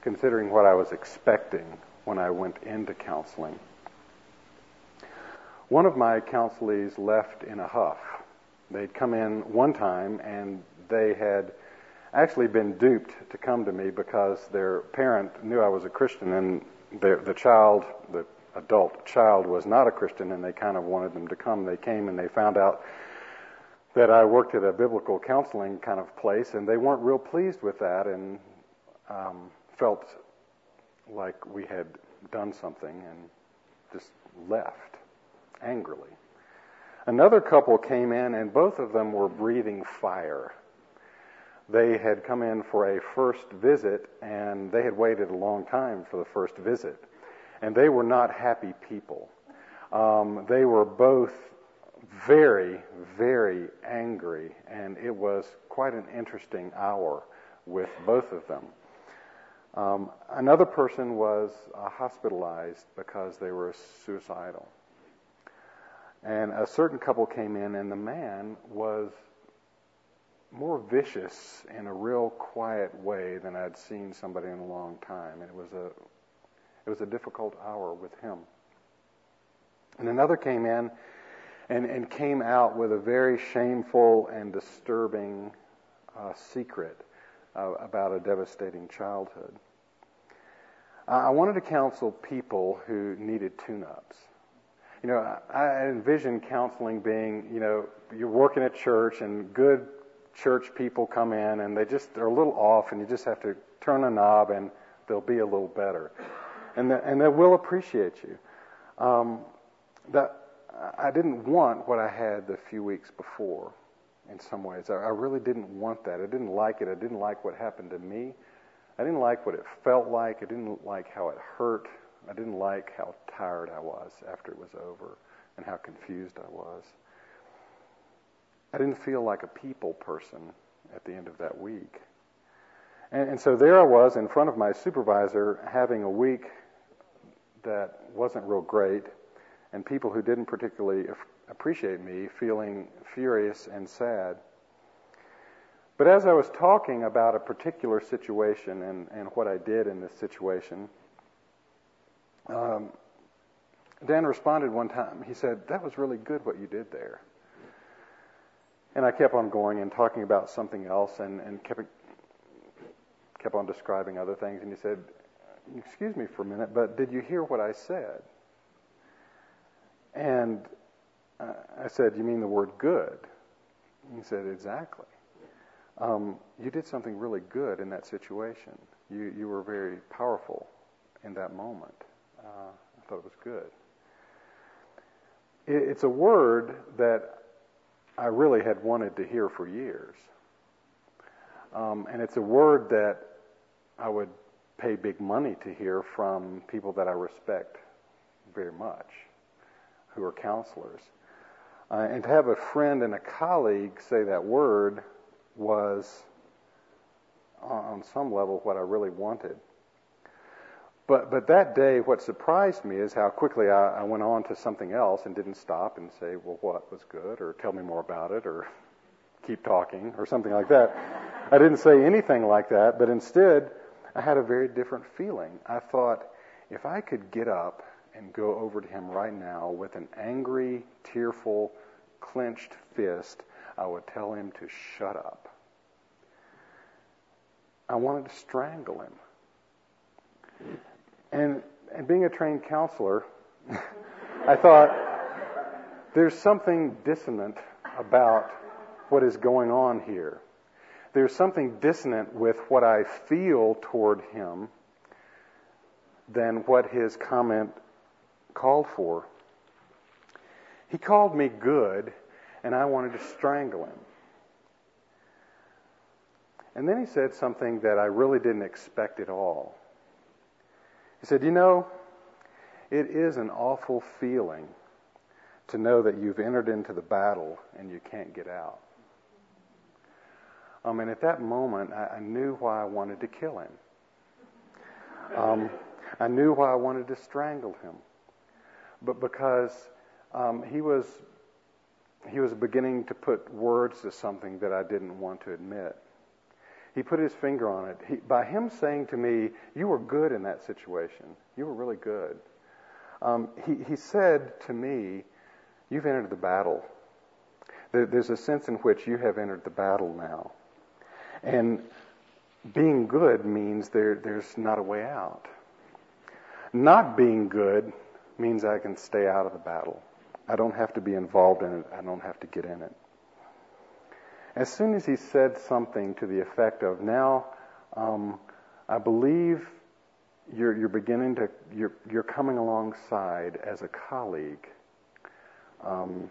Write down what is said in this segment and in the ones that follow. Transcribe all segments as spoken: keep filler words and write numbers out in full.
considering what I was expecting when I went into counseling. One of my counselees left in a huff. They'd come in one time and they had actually been duped to come to me because their parent knew I was a Christian and their, the child, the adult child, was not a Christian, and they kind of wanted them to come. They came and they found out that I worked at a biblical counseling kind of place, and they weren't real pleased with that and um, felt like we had done something and just left angrily. Another couple came in, and both of them were breathing fire. They had come in for a first visit, and they had waited a long time for the first visit. And they were not happy people. Um, they were both very, very angry, and it was quite an interesting hour with both of them. Um, another person was uh, hospitalized because they were suicidal. And a certain couple came in, and the man was more vicious in a real quiet way than I'd seen somebody in a long time. And it was a it was a difficult hour with him. And another came in and, and came out with a very shameful and disturbing uh, secret uh, about a devastating childhood. Uh, I wanted to counsel people who needed tune-ups. You know, I, I envision counseling being, you know, you're working at church and good church people come in and they just are a little off, and you just have to turn a knob and they'll be a little better. And the, and they will appreciate you. Um, that I didn't want what I had the few weeks before. In some ways, I, I really didn't want that. I didn't like it. I didn't like what happened to me. I didn't like what it felt like. I didn't like how it hurt. I didn't like how tired I was after it was over, and how confused I was. I didn't feel like a people person at the end of that week. And, and so there I was in front of my supervisor having a week that wasn't real great, and people who didn't particularly appreciate me feeling furious and sad. But as I was talking about a particular situation and, and what I did in this situation, um, Dan responded one time. He said, "That was really good what you did there." And I kept on going and talking about something else, and, and kept kept on describing other things. And he said, "Excuse me for a minute, but did you hear what I said?" And uh, I said, "You mean the word good?" And he said, "Exactly. Um, you did something really good in that situation. You you were very powerful in that moment. Uh, I thought it was good." It, it's a word that I really had wanted to hear for years. Um, and it's a word that I would pay big money to hear from people that I respect very much, who are counselors. Uh, and to have a friend and a colleague say that word was, on some level, what I really wanted. But but that day, what surprised me is how quickly I, I went on to something else and didn't stop and say, well, what was good, or tell me more about it, or keep talking, or something like that. I didn't say anything like that, but instead, I had a very different feeling. I thought, if I could get up and go over to him right now with an angry, tearful, clenched fist, I would tell him to shut up. I wanted to strangle him. And, and being a trained counselor, I thought, there's something dissonant about what is going on here. There's something dissonant with what I feel toward him than what his comment called for. He called me good, and I wanted to strangle him. And then he said something that I really didn't expect at all. He said, "You know, it is an awful feeling to know that you've entered into the battle and you can't get out." Um, and at that moment, I, I knew why I wanted to kill him. Um, I knew why I wanted to strangle him. But because um, he was he was beginning to put words to something that I didn't want to admit. He put his finger on it. He, by him saying to me, you were good in that situation. You were really good. Um, he, he said to me, you've entered the battle. There, there's a sense in which you have entered the battle now. And being good means there, there's not a way out. Not being good means I can stay out of the battle. I don't have to be involved in it. I don't have to get in it. As soon as he said something to the effect of, now, um, I believe you're, you're beginning to, you're, you're coming alongside as a colleague, um,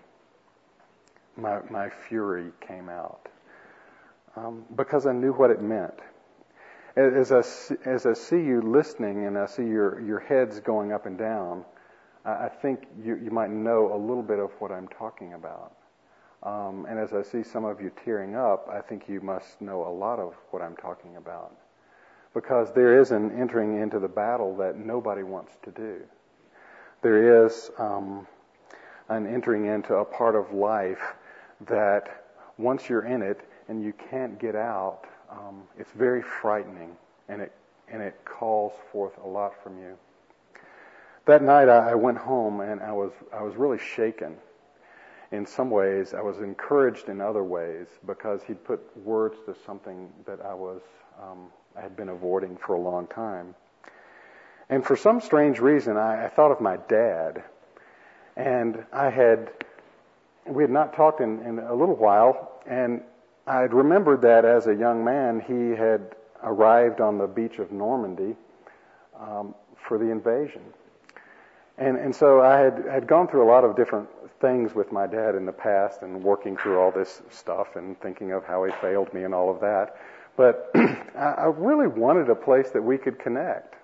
my, my fury came out. Um, because I knew what it meant. As I, as I see you listening and I see your, your heads going up and down, I think you, you might know a little bit of what I'm talking about. Um, and as I see some of you tearing up, I think you must know a lot of what I'm talking about. Because there is an entering into the battle that nobody wants to do. There is um, an entering into a part of life that once you're in it and you can't get out, um, it's very frightening, and it and it calls forth a lot from you. That night I went home and I was I was really shaken. In some ways, I was encouraged in other ways because he'd put words to something that I was um, I had been avoiding for a long time. And for some strange reason, I, I thought of my dad, and I had we had not talked in, in a little while, and I had remembered that as a young man he had arrived on the beach of Normandy um, for the invasion. And and so I had, had gone through a lot of different things with my dad in the past and working through all this stuff and thinking of how he failed me and all of that. But I really wanted a place that we could connect.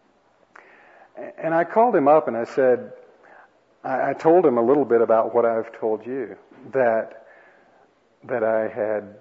And I called him up and I said, I, I told him a little bit about what I've told you, that that I had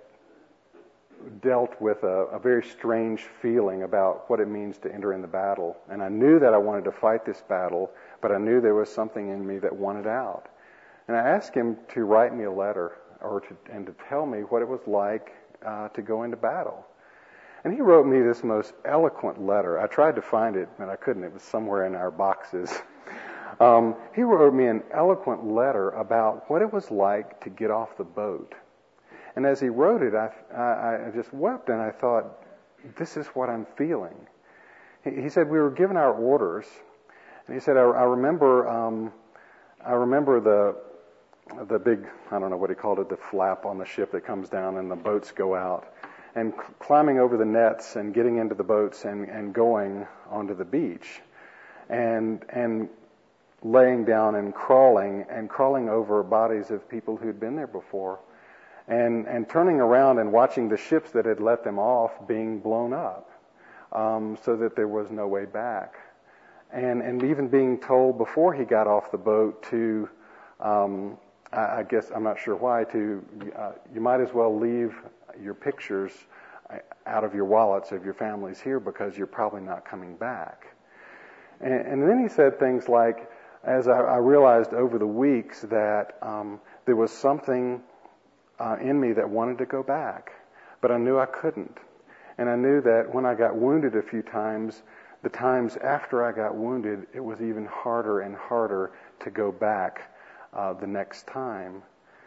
dealt with a, a very strange feeling about what it means to enter in the battle. And I knew that I wanted to fight this battle, but I knew there was something in me that wanted out. And I asked him to write me a letter or to, and to tell me what it was like uh, to go into battle. And he wrote me this most eloquent letter. I tried to find it, but I couldn't. It was somewhere in our boxes. Um, he wrote me an eloquent letter about what it was like to get off the boat. And as he wrote it, I, I, I just wept, and I thought, this is what I'm feeling. He, he said we were given our orders, and he said, I, I remember, um, I remember the the big, I don't know what he called it, the flap on the ship that comes down, and the boats go out, and cl- climbing over the nets and getting into the boats and, and going onto the beach, and and laying down and crawling and crawling over bodies of people who'd been there before. And, and turning around and watching the ships that had let them off being blown up, um, so that there was no way back. And, and even being told before he got off the boat to, um, I, I guess, I'm not sure why, to, uh, you might as well leave your pictures out of your wallets of your families here because you're probably not coming back. And, and then he said things like, as I, I realized over the weeks that um, there was something Uh, in me that wanted to go back, but I knew I couldn't. And I knew that when I got wounded a few times, the times after I got wounded, it was even harder and harder to go back uh, the next time.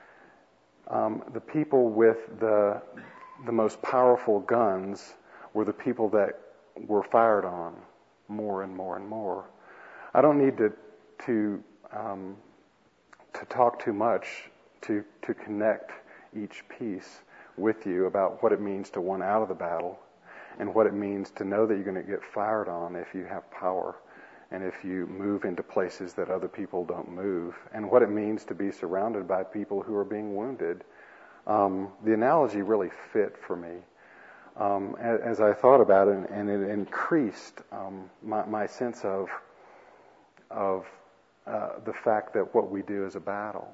Um, the people with the the most powerful guns were the people that were fired on more and more and more. I don't need to to um, to talk too much to to connect each piece with you about what it means to want out of the battle and what it means to know that you're going to get fired on if you have power and if you move into places that other people don't move, and what it means to be surrounded by people who are being wounded. Um, the analogy really fit for me um, as, as I thought about it, and it increased um, my, my sense of of uh, the fact that what we do is a battle.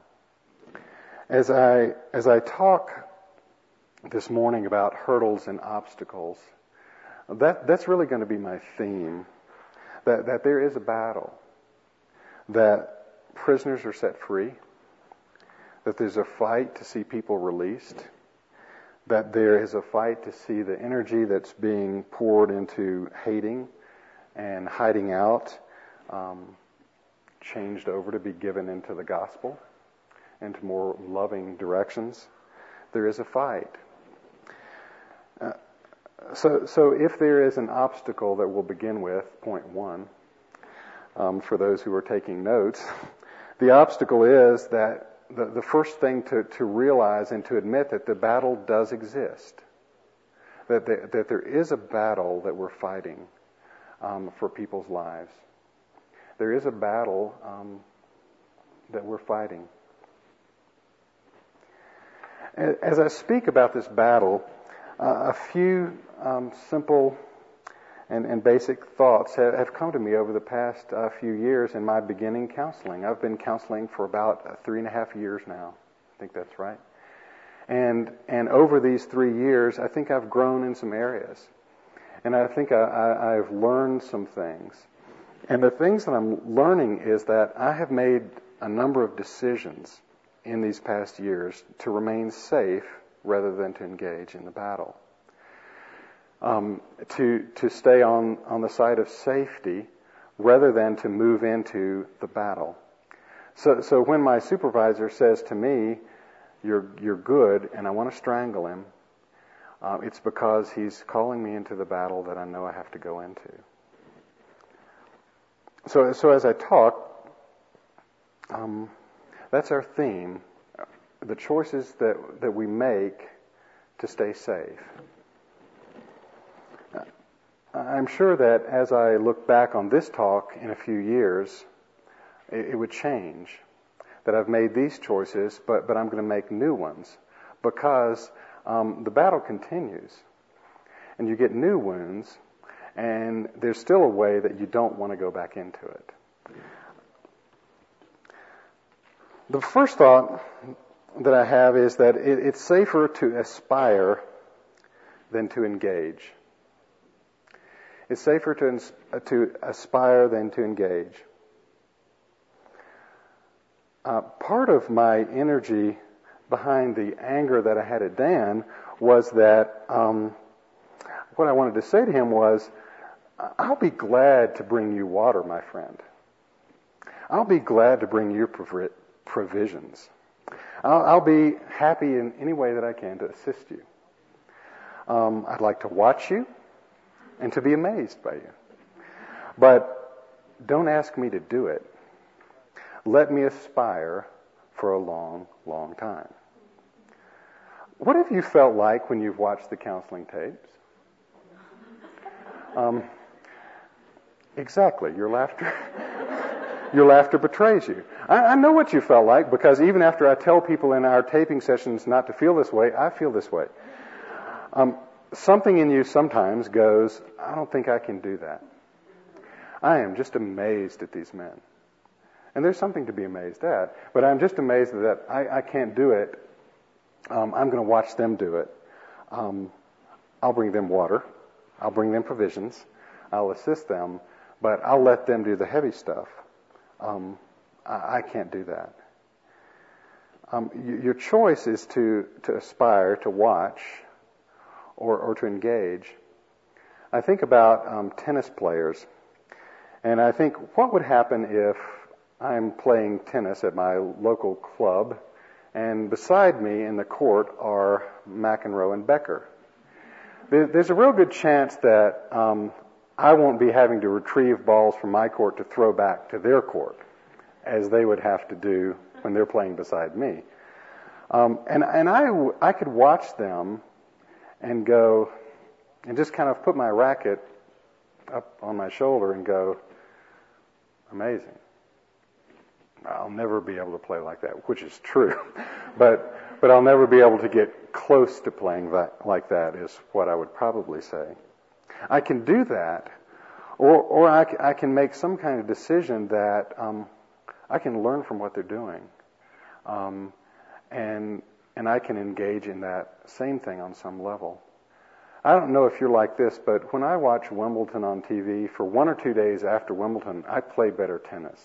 As I as I talk this morning about hurdles and obstacles, that that's really going to be my theme. That that there is a battle. That prisoners are set free. That there's a fight to see people released. that there is a fight to see the energy that's being poured into hating and hiding out um, changed over to be given into the gospel, into more loving directions. There is a fight. Uh, so, so if there is an obstacle that we'll begin with, point one, um, for those who are taking notes, the obstacle is that the, the first thing to, to realize and to admit that the battle does exist, that, the, that there is a battle that we're fighting um, for people's lives. There is a battle um, that we're fighting. As I speak about this battle, uh, a few um, simple and, and basic thoughts have, have come to me over the past uh, few years in my beginning counseling. I've been counseling for about uh, three and a half years now. I think that's right. And and over these three years, I think I've grown in some areas. And I think I, I, I've learned some things. And the things that I'm learning is that I have made a number of decisions in these past years to remain safe rather than to engage in the battle. Um, to to stay on, on the side of safety rather than to move into the battle. So so when my supervisor says to me, you're you're good, and I want to strangle him, uh, it's because he's calling me into the battle that I know I have to go into. So so as I talk, um, that's our theme, the choices that, that we make to stay safe. I'm sure that as I look back on this talk in a few years, it, it would change. That I've made these choices, but, but I'm going to make new ones. Because um, the battle continues. And you get new wounds, and there's still a way that you don't want to go back into it. The first thought that I have is that it, it's safer to aspire than to engage. It's safer to, to aspire than to engage. Uh, part of my energy behind the anger that I had at Dan was that um, what I wanted to say to him was, I'll be glad to bring you water, my friend. I'll be glad to bring you prov- provisions. I'll, I'll be happy in any way that I can to assist you. Um, I'd like to watch you and to be amazed by you. But don't ask me to do it. Let me aspire for a long, long time. What have you felt like when you've watched the counseling tapes? Um, exactly, your laughter. Your laughter betrays you. I, I know what you felt like, because even after I tell people in our taping sessions not to feel this way, I feel this way. Um, something in you sometimes goes, I don't think I can do that. I am just amazed at these men. And there's something to be amazed at, but I'm just amazed that I, I can't do it. Um, I'm going to watch them do it. Um, I'll bring them water. I'll bring them provisions. I'll assist them, but I'll let them do the heavy stuff. Um, I, I can't do that. Um, y- your choice is to, to aspire, to watch, or, or to engage. I think about um, tennis players, and I think what would happen if I'm playing tennis at my local club, and beside me in the court are McEnroe and Becker. There's a real good chance that um, I won't be having to retrieve balls from my court to throw back to their court, as they would have to do when they're playing beside me. Um, and and I, I could watch them and go, and just kind of put my racket up on my shoulder and go, amazing. I'll never be able to play like that, which is true. but but I'll never be able to get close to playing that, like that, is what I would probably say. I can do that, or or I, I can make some kind of decision that um, I can learn from what they're doing, um, and and I can engage in that same thing on some level. I don't know if you're like this, but when I watch Wimbledon on T V, for one or two days after Wimbledon, I play better tennis.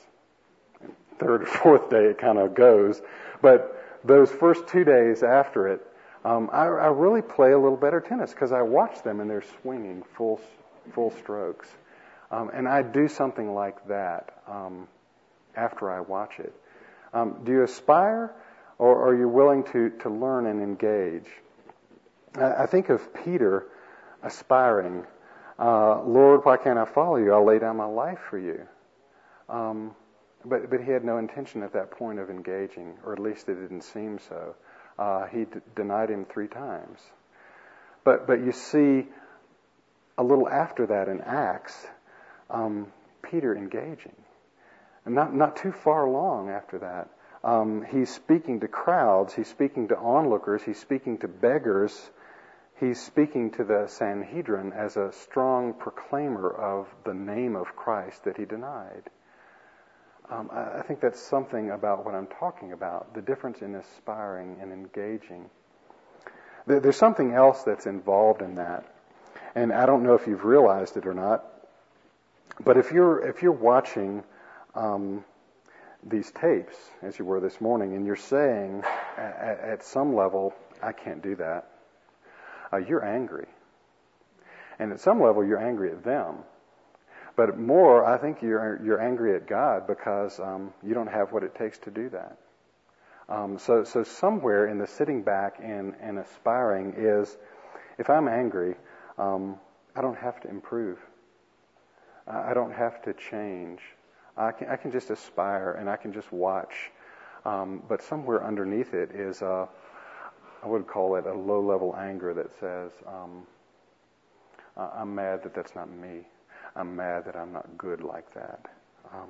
Third or fourth day it kind of goes, but those first two days after it, Um, I, I really play a little better tennis because I watch them and they're swinging full full strokes. Um, and I do something like that um, after I watch it. Um, do you aspire, or are you willing to, to learn and engage? I, I think of Peter aspiring. Uh, Lord, why can't I follow you? I'll lay down my life for you. Um, but but he had no intention at that point of engaging, or at least it didn't seem so. Uh, he d- denied him three times. But but you see, a little after that in Acts, um, Peter engaging. And not, not too far along after that, um, he's speaking to crowds, he's speaking to onlookers, he's speaking to beggars, he's speaking to the Sanhedrin as a strong proclaimer of the name of Christ that he denied. Um, I, I think that's something about what I'm talking about, the difference in aspiring and engaging. There, there's something else that's involved in that, and I don't know if you've realized it or not, but if you're if you're watching um, these tapes, as you were this morning, and you're saying at, at some level, I can't do that, uh, you're angry. And at some level, you're angry at them. But more, I think you're you're angry at God because um, you don't have what it takes to do that. Um, so so somewhere in the sitting back and, and aspiring is, if I'm angry, um, I don't have to improve. I don't have to change. I can, I can just aspire and I can just watch. Um, but somewhere underneath it is, a, I would call it a low-level anger that says, um, I'm mad that that's not me. I'm mad that I'm not good like that. Um,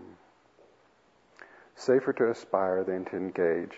safer to aspire than to engage.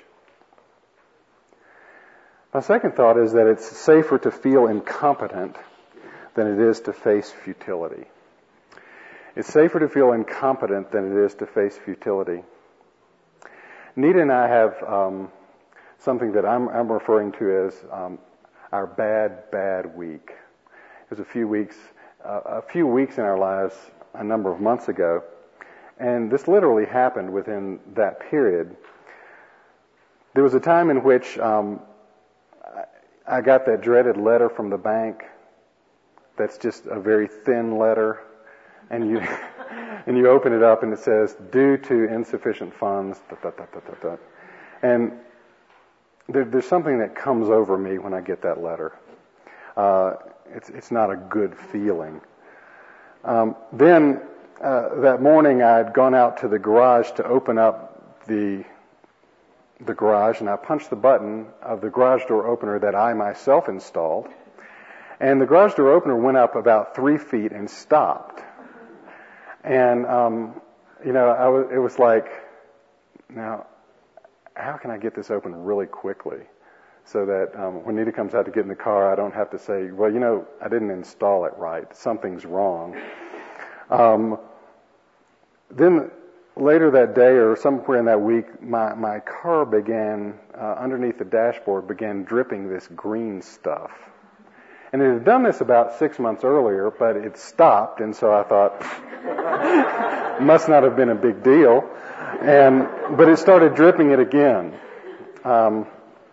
My second thought is that it's safer to feel incompetent than it is to face futility. It's safer to feel incompetent than it is to face futility. Nita and I have um, something that I'm, I'm referring to as um, our bad, bad week. It was a few weeks, uh, a few weeks in our lives a number of months ago, and this literally happened within that period. There was a time in which um, I got that dreaded letter from the bank. That's just a very thin letter. And you and you open it up and it says, due to insufficient funds, da, da, da, da, da, da. And there, there's something that comes over me when I get that letter. Uh, it's it's not a good feeling. Um, then uh, that morning I'd gone out to the garage to open up the the garage, and I punched the button of the garage door opener that I myself installed. And the garage door opener went up about three feet and stopped. And, um, you know, I was, it was like, now, how can I get this open really quickly so that um, when Nita comes out to get in the car, I don't have to say, well, you know, I didn't install it right. Something's wrong. Um, then later that day or somewhere in that week, my, my car began, uh, underneath the dashboard, began dripping this green stuff. And it had done this about six months earlier, but it stopped, and so I thought, must not have been a big deal. And but it started dripping it again. Um,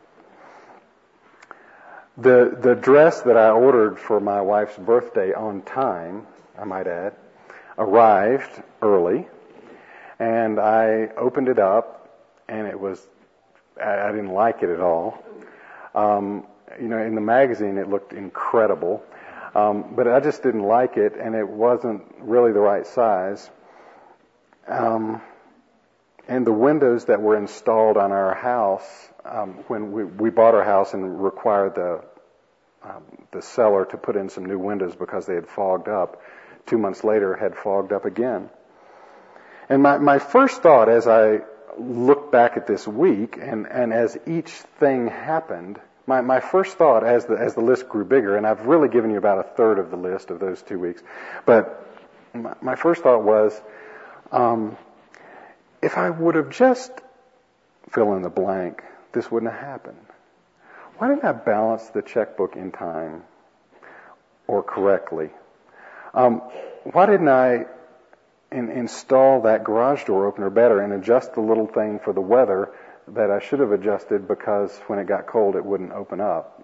the the dress that I ordered for my wife's birthday on time, I might add, arrived early, and I opened it up, and it was, I, I didn't like it at all. Um, You know, in the magazine it looked incredible, um, but I just didn't like it, and it wasn't really the right size. Um, and the windows that were installed on our house um, when we, we bought our house and required the um, the seller to put in some new windows because they had fogged up, two months later had fogged up again. And my, my first thought as I looked back at this week and, and as each thing happened, My, my first thought as the as the list grew bigger, and I've really given you about a third of the list of those two weeks, but my, my first thought was, um, if I would have just fill in the blank, this wouldn't have happened. Why didn't I balance the checkbook in time or correctly? Um, why didn't I in, install that garage door opener better and adjust the little thing for the weather that I should have adjusted because when it got cold it wouldn't open up?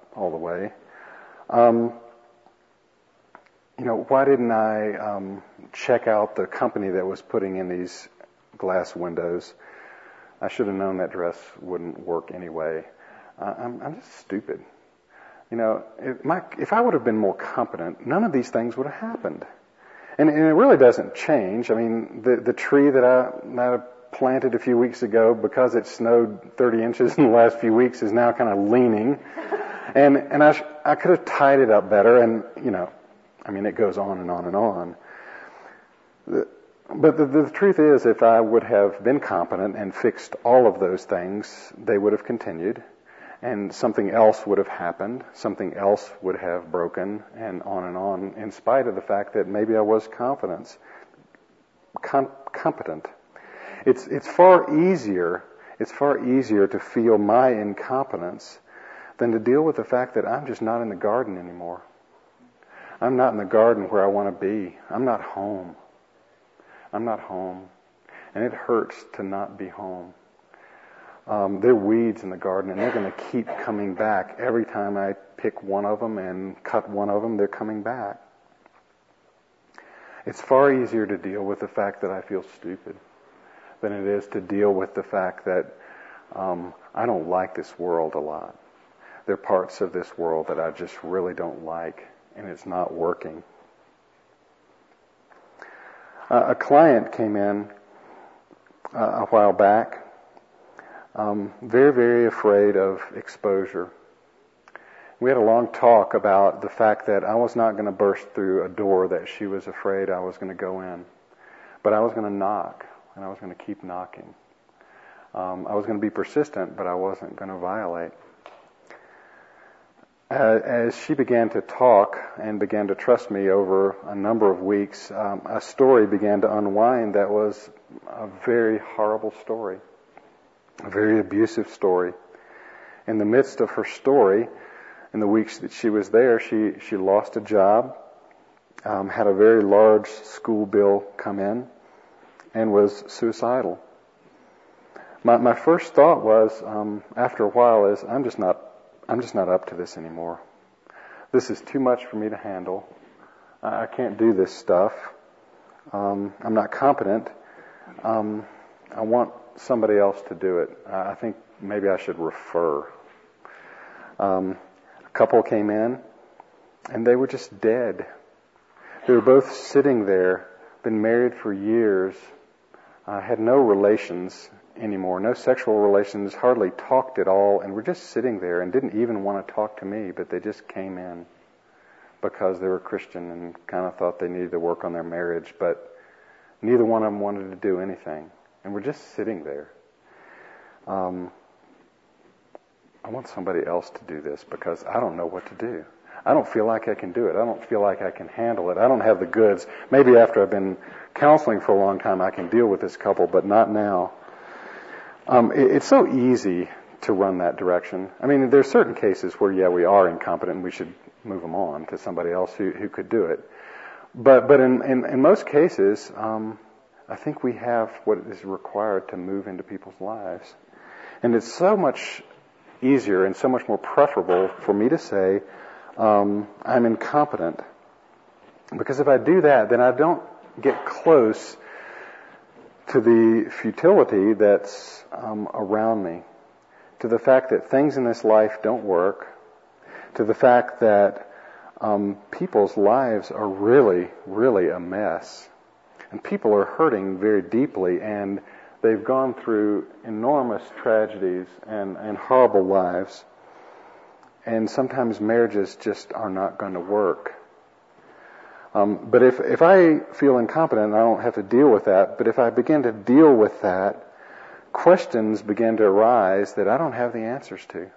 all the way. Um, you know, why didn't I um, check out the company that was putting in these glass windows? I should have known that dress wouldn't work anyway. Uh, I'm, I'm just stupid. You know, if, my, if I would have been more competent, none of these things would have happened. And, and it really doesn't change. I mean, the, the tree that I, that I planted a few weeks ago, because it snowed thirty inches in the last few weeks, is now kind of leaning. And, and I, sh- I could have tied it up better. And, you know, I mean, it goes on and on and on. The, but the, the truth is, if I would have been competent and fixed all of those things, they would have continued. And something else would have happened, something else would have broken, and on and on, in spite of the fact that maybe I was confident, com- competent. It's it's far easier, it's far easier to feel my incompetence than to deal with the fact that I'm just not in the garden anymore. I'm not in the garden where I want to be. I'm not home. I'm not home. And it hurts to not be home. Um, there are weeds in the garden, and they're going to keep coming back. Every time I pick one of them and cut one of them, they're coming back. It's far easier to deal with the fact that I feel stupid than it is to deal with the fact that um, I don't like this world a lot. There are parts of this world that I just really don't like, and it's not working. Uh, a client came in uh, a while back. Um, very, very afraid of exposure. We had a long talk about the fact that I was not going to burst through a door that she was afraid I was going to go in. But I was going to knock, and I was going to keep knocking. Um, I was going to be persistent, but I wasn't going to violate. Uh, as she began to talk and began to trust me over a number of weeks, um, a story began to unwind that was a very horrible story. A very abusive story. In the midst of her story, in the weeks that she was there, she, she lost a job, um, had a very large school bill come in, and was suicidal. My my first thought was, um, after a while, is I'm just not I'm just not up to this anymore. This is too much for me to handle. I, I can't do this stuff. Um, I'm not competent. Um, I want somebody else to do it. I think maybe I should refer. Um, a couple came in, and they were just dead. They were both sitting there, been married for years, uh, had no relations anymore, no sexual relations, hardly talked at all, and were just sitting there and didn't even want to talk to me, but they just came in because they were Christian and kind of thought they needed to work on their marriage, but neither one of them wanted to do anything. And we're just sitting there. Um, I want somebody else to do this because I don't know what to do. I don't feel like I can do it. I don't feel like I can handle it. I don't have the goods. Maybe after I've been counseling for a long time, I can deal with this couple, but not now. Um, it, it's so easy to run that direction. I mean, there are certain cases where, yeah, we are incompetent and we should move them on to somebody else who, who could do it. But but in, in, in most cases, um, I think we have what is required to move into people's lives. And it's so much easier and so much more preferable for me to say, um, I'm incompetent. Because if I do that, then I don't get close to the futility that's um, around me, to the fact that things in this life don't work, to the fact that um, people's lives are really, really a mess. And people are hurting very deeply, and they've gone through enormous tragedies and, and horrible lives. And sometimes marriages just are not going to work. Um, but if, if I feel incompetent, I don't have to deal with that. But if I begin to deal with that, questions begin to arise that I don't have the answers to.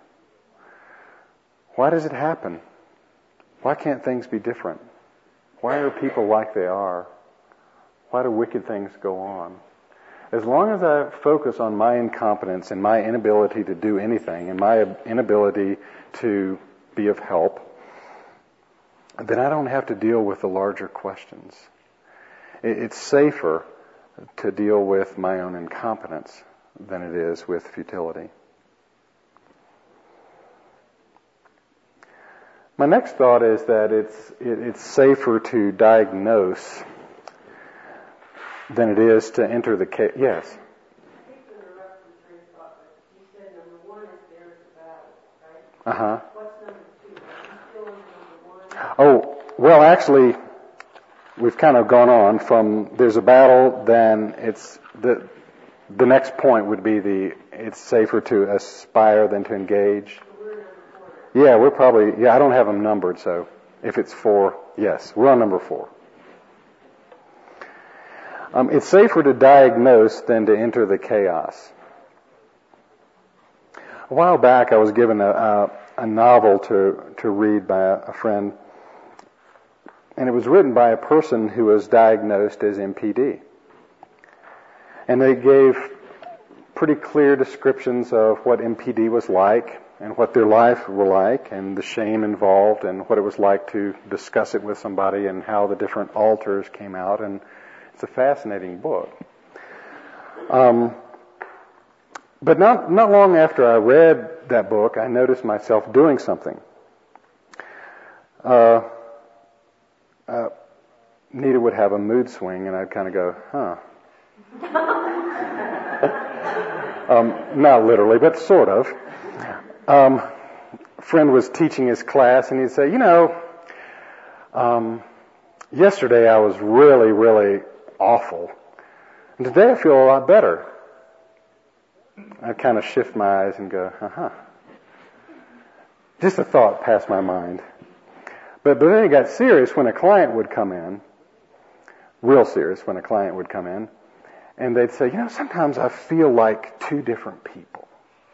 Why does it happen? Why can't things be different? Why are people like they are? Why do wicked things go on? As long as I focus on my incompetence and my inability to do anything and my inability to be of help, then I don't have to deal with the larger questions. It's safer to deal with my own incompetence than it is with futility. My next thought is that it's it, it's safer to diagnose than it is to enter the case. Yes. I think the reference train of thought, but you said number one is there is a battle, right? Uh huh. What's number two? Are you still in number one? Oh, well, actually, we've kind of gone on from there's a battle, then it's the the next point would be the it's safer to aspire than to engage. So we're number four. Yeah, we're probably, yeah, I don't have them numbered, so if it's four, yes, we're on number four. Um, it's safer to diagnose than to enter the chaos. A while back, I was given a, a, a novel to, to read by a, a friend, and it was written by a person who was diagnosed as M P D. And they gave pretty clear descriptions of what M P D was like and what their life were like and the shame involved and what it was like to discuss it with somebody and how the different alters came out. And it's a fascinating book. Um, but not, not long after I read that book, I noticed myself doing something. Uh, uh, Nita would have a mood swing and I'd kind of go, huh. um, not literally, but sort of. Um, a friend was teaching his class and he'd say, you know, um, yesterday I was really, really awful. And today I feel a lot better. I'd kind of shift my eyes and go, uh-huh. Just a thought passed my mind. But, but then it got serious when a client would come in, real serious when a client would come in, and they'd say, you know, sometimes I feel like two different people.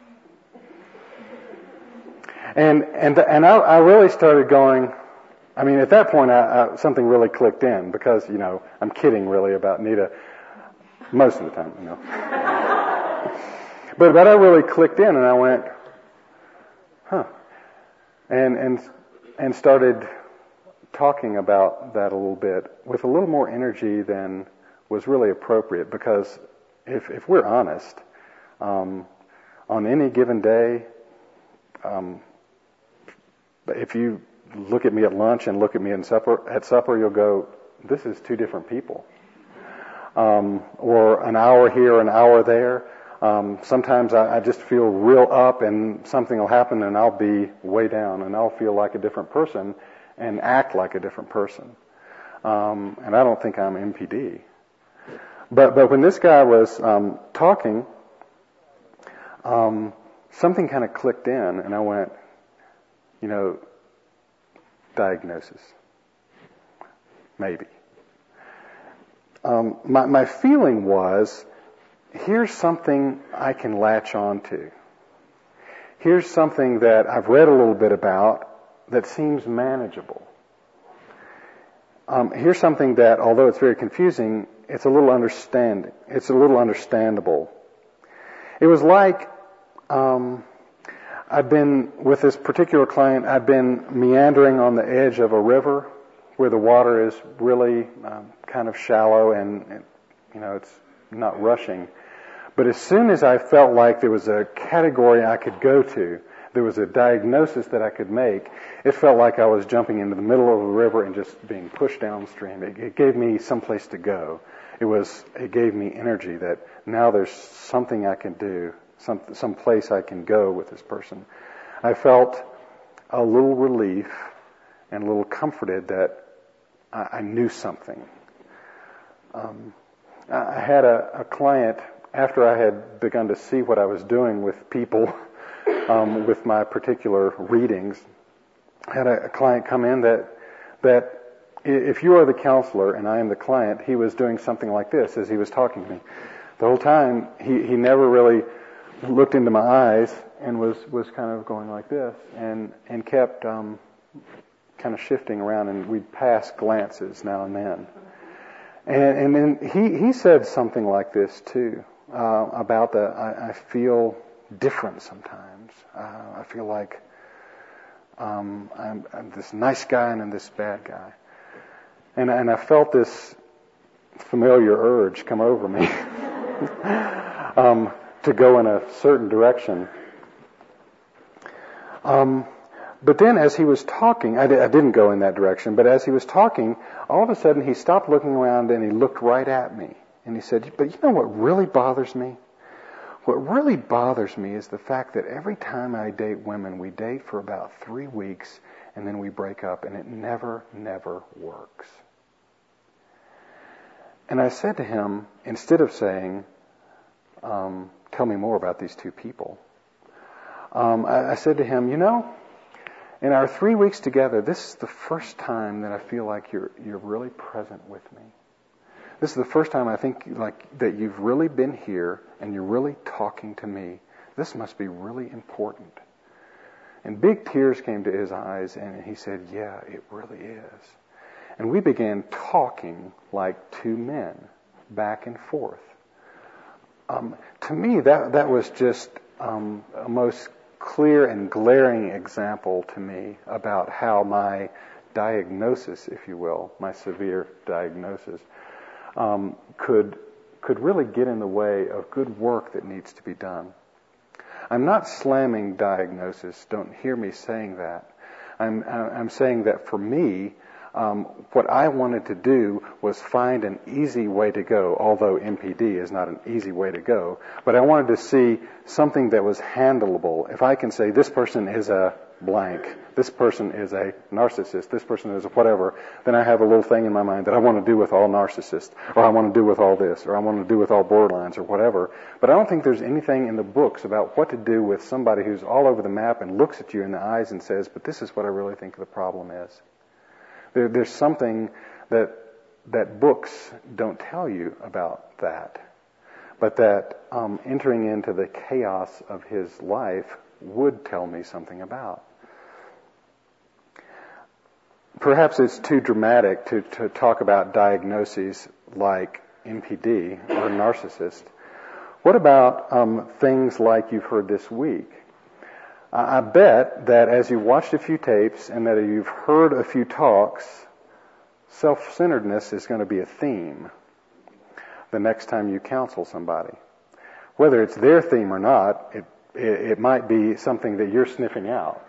And and and I, I really started going, I mean, at that point, I, I, something really clicked in because, you know, I'm kidding really about Nita most of the time, you know. but, but I really clicked in and I went, huh. And, and, and started talking about that a little bit with a little more energy than was really appropriate, because if if we're honest, um, on any given day, um, if you look at me at lunch and look at me in supper, at supper, you'll go, this is two different people. Um, or an hour here, an hour there. Um, sometimes I, I just feel real up and something will happen and I'll be way down and I'll feel like a different person and act like a different person. Um, and I don't think I'm M P D. But but when this guy was um, talking, um, something kind of clicked in, and I went, you know, diagnosis, maybe. Um, my my feeling was, here's something I can latch on to. Here's something that I've read a little bit about that seems manageable. Um, here's something that, although it's very confusing, it's a little understanding. It's a little understandable. It was like um, I've been with this particular client. I've been meandering on the edge of a river where the water is really um, kind of shallow and, and you know it's not rushing. But as soon as I felt like there was a category I could go to, there was a diagnosis that I could make, it felt like I was jumping into the middle of a river and just being pushed downstream. It, it gave me some place to go. It was, it gave me energy that now there's something I can do, some, some place I can go with this person. I felt a little relief and a little comforted that I, I knew something. Um, I had a, a client, after I had begun to see what I was doing with people, um, with my particular readings, I had a, a client come in that, that if you are the counselor and I am the client, he was doing something like this as he was talking to me. The whole time, he, he never really looked into my eyes and was, was kind of going like this and, and kept um, kind of shifting around, and we'd pass glances now and then. And, and then he, he said something like this too, uh, about the, I, I feel different sometimes. Uh, I feel like um, I'm, I'm this nice guy and I'm this bad guy. And, and I felt this familiar urge come over me um, to go in a certain direction. Um, But then as he was talking, I, di- I didn't go in that direction, but as he was talking, all of a sudden he stopped looking around and he looked right at me. And he said, but you know what really bothers me? What really bothers me is the fact that every time I date women, we date for about three weeks and then we break up, and it never, never works. And I said to him, instead of saying, um, tell me more about these two people, um, I, I said to him, you know, in our three weeks together, this is the first time that I feel like you're you're really present with me. This is the first time I think like that you've really been here and you're really talking to me. This must be really important. And big tears came to his eyes, and he said, yeah, it really is. And we began talking like two men, back and forth. Um, to me, that that was just um, a most clear and glaring example to me about how my diagnosis, if you will, my severe diagnosis, um, could could really get in the way of good work that needs to be done. I'm not slamming diagnosis. Don't hear me saying that. I'm I'm saying that for me, um, what I wanted to do was find an easy way to go, although M P D is not an easy way to go. But I wanted to see something that was handleable. If I can say this person is a blank, this person is a narcissist, this person is a whatever, then I have a little thing in my mind that I want to do with all narcissists, or I want to do with all this, or I want to do with all borderlines, or whatever. But I don't think there's anything in the books about what to do with somebody who's all over the map and looks at you in the eyes and says, but this is what I really think the problem is. There, there's something that that books don't tell you about that, but that um, entering into the chaos of his life would tell me something about. Perhaps it's too dramatic to, to talk about diagnoses like M P D or narcissist. What about um, things like you've heard this week? I bet that as you watched a few tapes and that you've heard a few talks, self-centeredness is going to be a theme the next time you counsel somebody. Whether it's their theme or not, it, it, it might be something that you're sniffing out.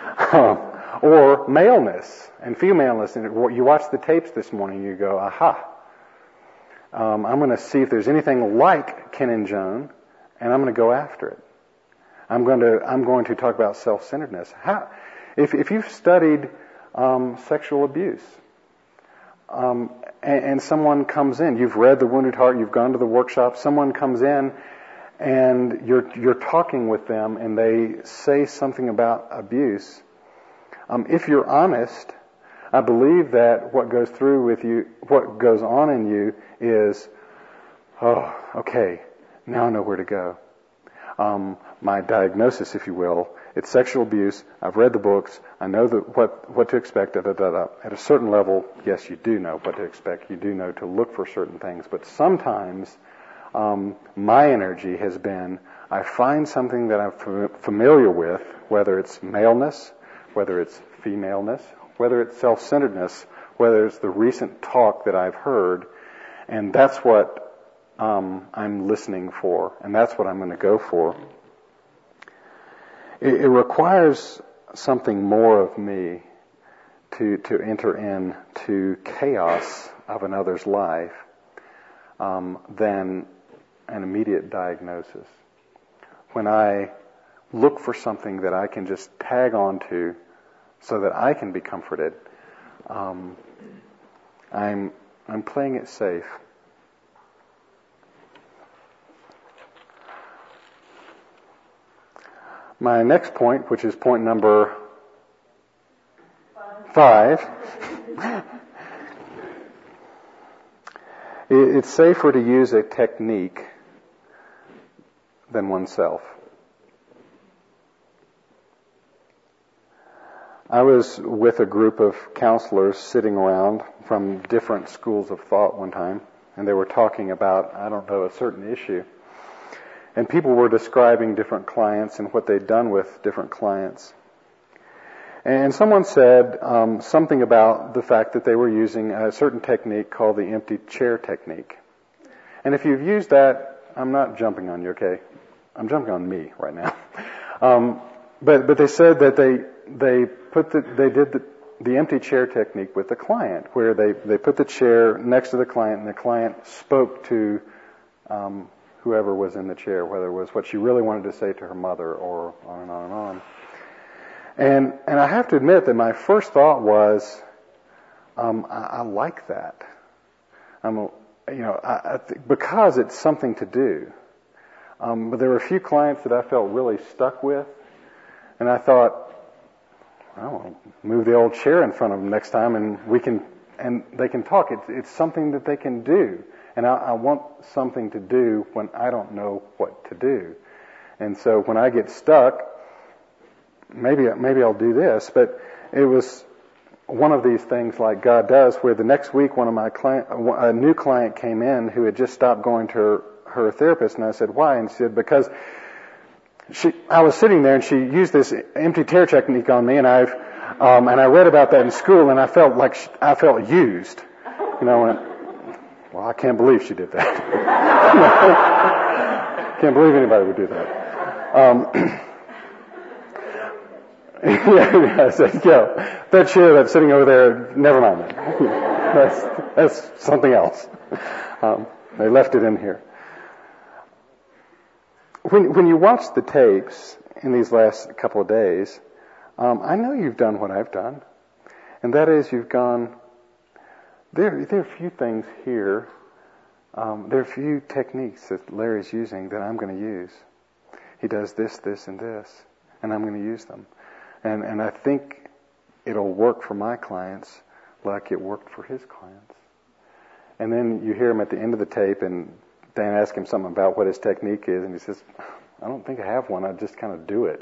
Or maleness and femaleness. And you watch the tapes this morning, you go, aha, um, I'm going to see if there's anything like Ken and Joan, and I'm going to go after it. I'm going to I'm going to talk about self-centeredness. How, if if you've studied um, sexual abuse, um, and, and someone comes in, you've read The Wounded Heart, you've gone to the workshop, someone comes in, and you're you're talking with them, and they say something about abuse. Um, if you're honest, I believe that what goes through with you, what goes on in you, is, oh, okay, now I know where to go. Um, my diagnosis, if you will, it's sexual abuse. I've read the books. I know that what, what to expect. Da, da, da, da. At a certain level, yes, you do know what to expect. You do know to look for certain things. But sometimes um, my energy has been, I find something that I'm fam- familiar with, whether it's maleness, whether it's femaleness, whether it's self-centeredness, whether it's the recent talk that I've heard, and that's what Um, I'm listening for, and that's what I'm going to go for. It, it requires something more of me to to enter into chaos of another's life um, than an immediate diagnosis. When I look for something that I can just tag onto so that I can be comforted, um, I'm I'm playing it safe. My next point, which is point number five, it's safer to use a technique than oneself. I was with a group of counselors sitting around from different schools of thought one time, and they were talking about, I don't know, a certain issue. And people were describing different clients and what they'd done with different clients. And someone said um, something about the fact that they were using a certain technique called the empty chair technique. And if you've used that, I'm not jumping on you, okay? I'm jumping on me right now. Um, but but they said that they they put the they did the the empty chair technique with the client, where they they put the chair next to the client, and the client spoke to um, whoever was in the chair, whether it was what she really wanted to say to her mother, or on and on and on. And and I have to admit that my first thought was, um, I, I like that. I'm, a, you know, I, I th- because it's something to do. Um, but there were a few clients that I felt really stuck with, and I thought, I don't know, move the old chair in front of them next time, and we can, and they can talk. It's it's something that they can do, and I, I want something to do when I don't know what to do. And so when I get stuck, maybe maybe I'll do this. But it was one of these things like God does, where the next week one of my client, a new client came in who had just stopped going to her, her therapist, and I said, why? And she said, because she, I was sitting there and she used this empty chair technique on me, and I've, um, and I read about that in school, and I felt like she, I felt used, you know. And, well, I can't believe she did that. Can't believe anybody would do that. Um, yeah, I said, yeah, that chair that's sitting over there, never mind that. that's that's something else. Um, they left it in here. When, when you watch the tapes in these last couple of days, um, I know you've done what I've done, and that is you've gone, there, there are a few things here, um, there are a few techniques that Larry's using that I'm going to use. He does this, this, and this, and I'm going to use them. And, and I think it'll work for my clients like it worked for his clients. And then you hear him at the end of the tape, and Dan asks him something about what his technique is, and he says, I don't think I have one. I just kind of do it.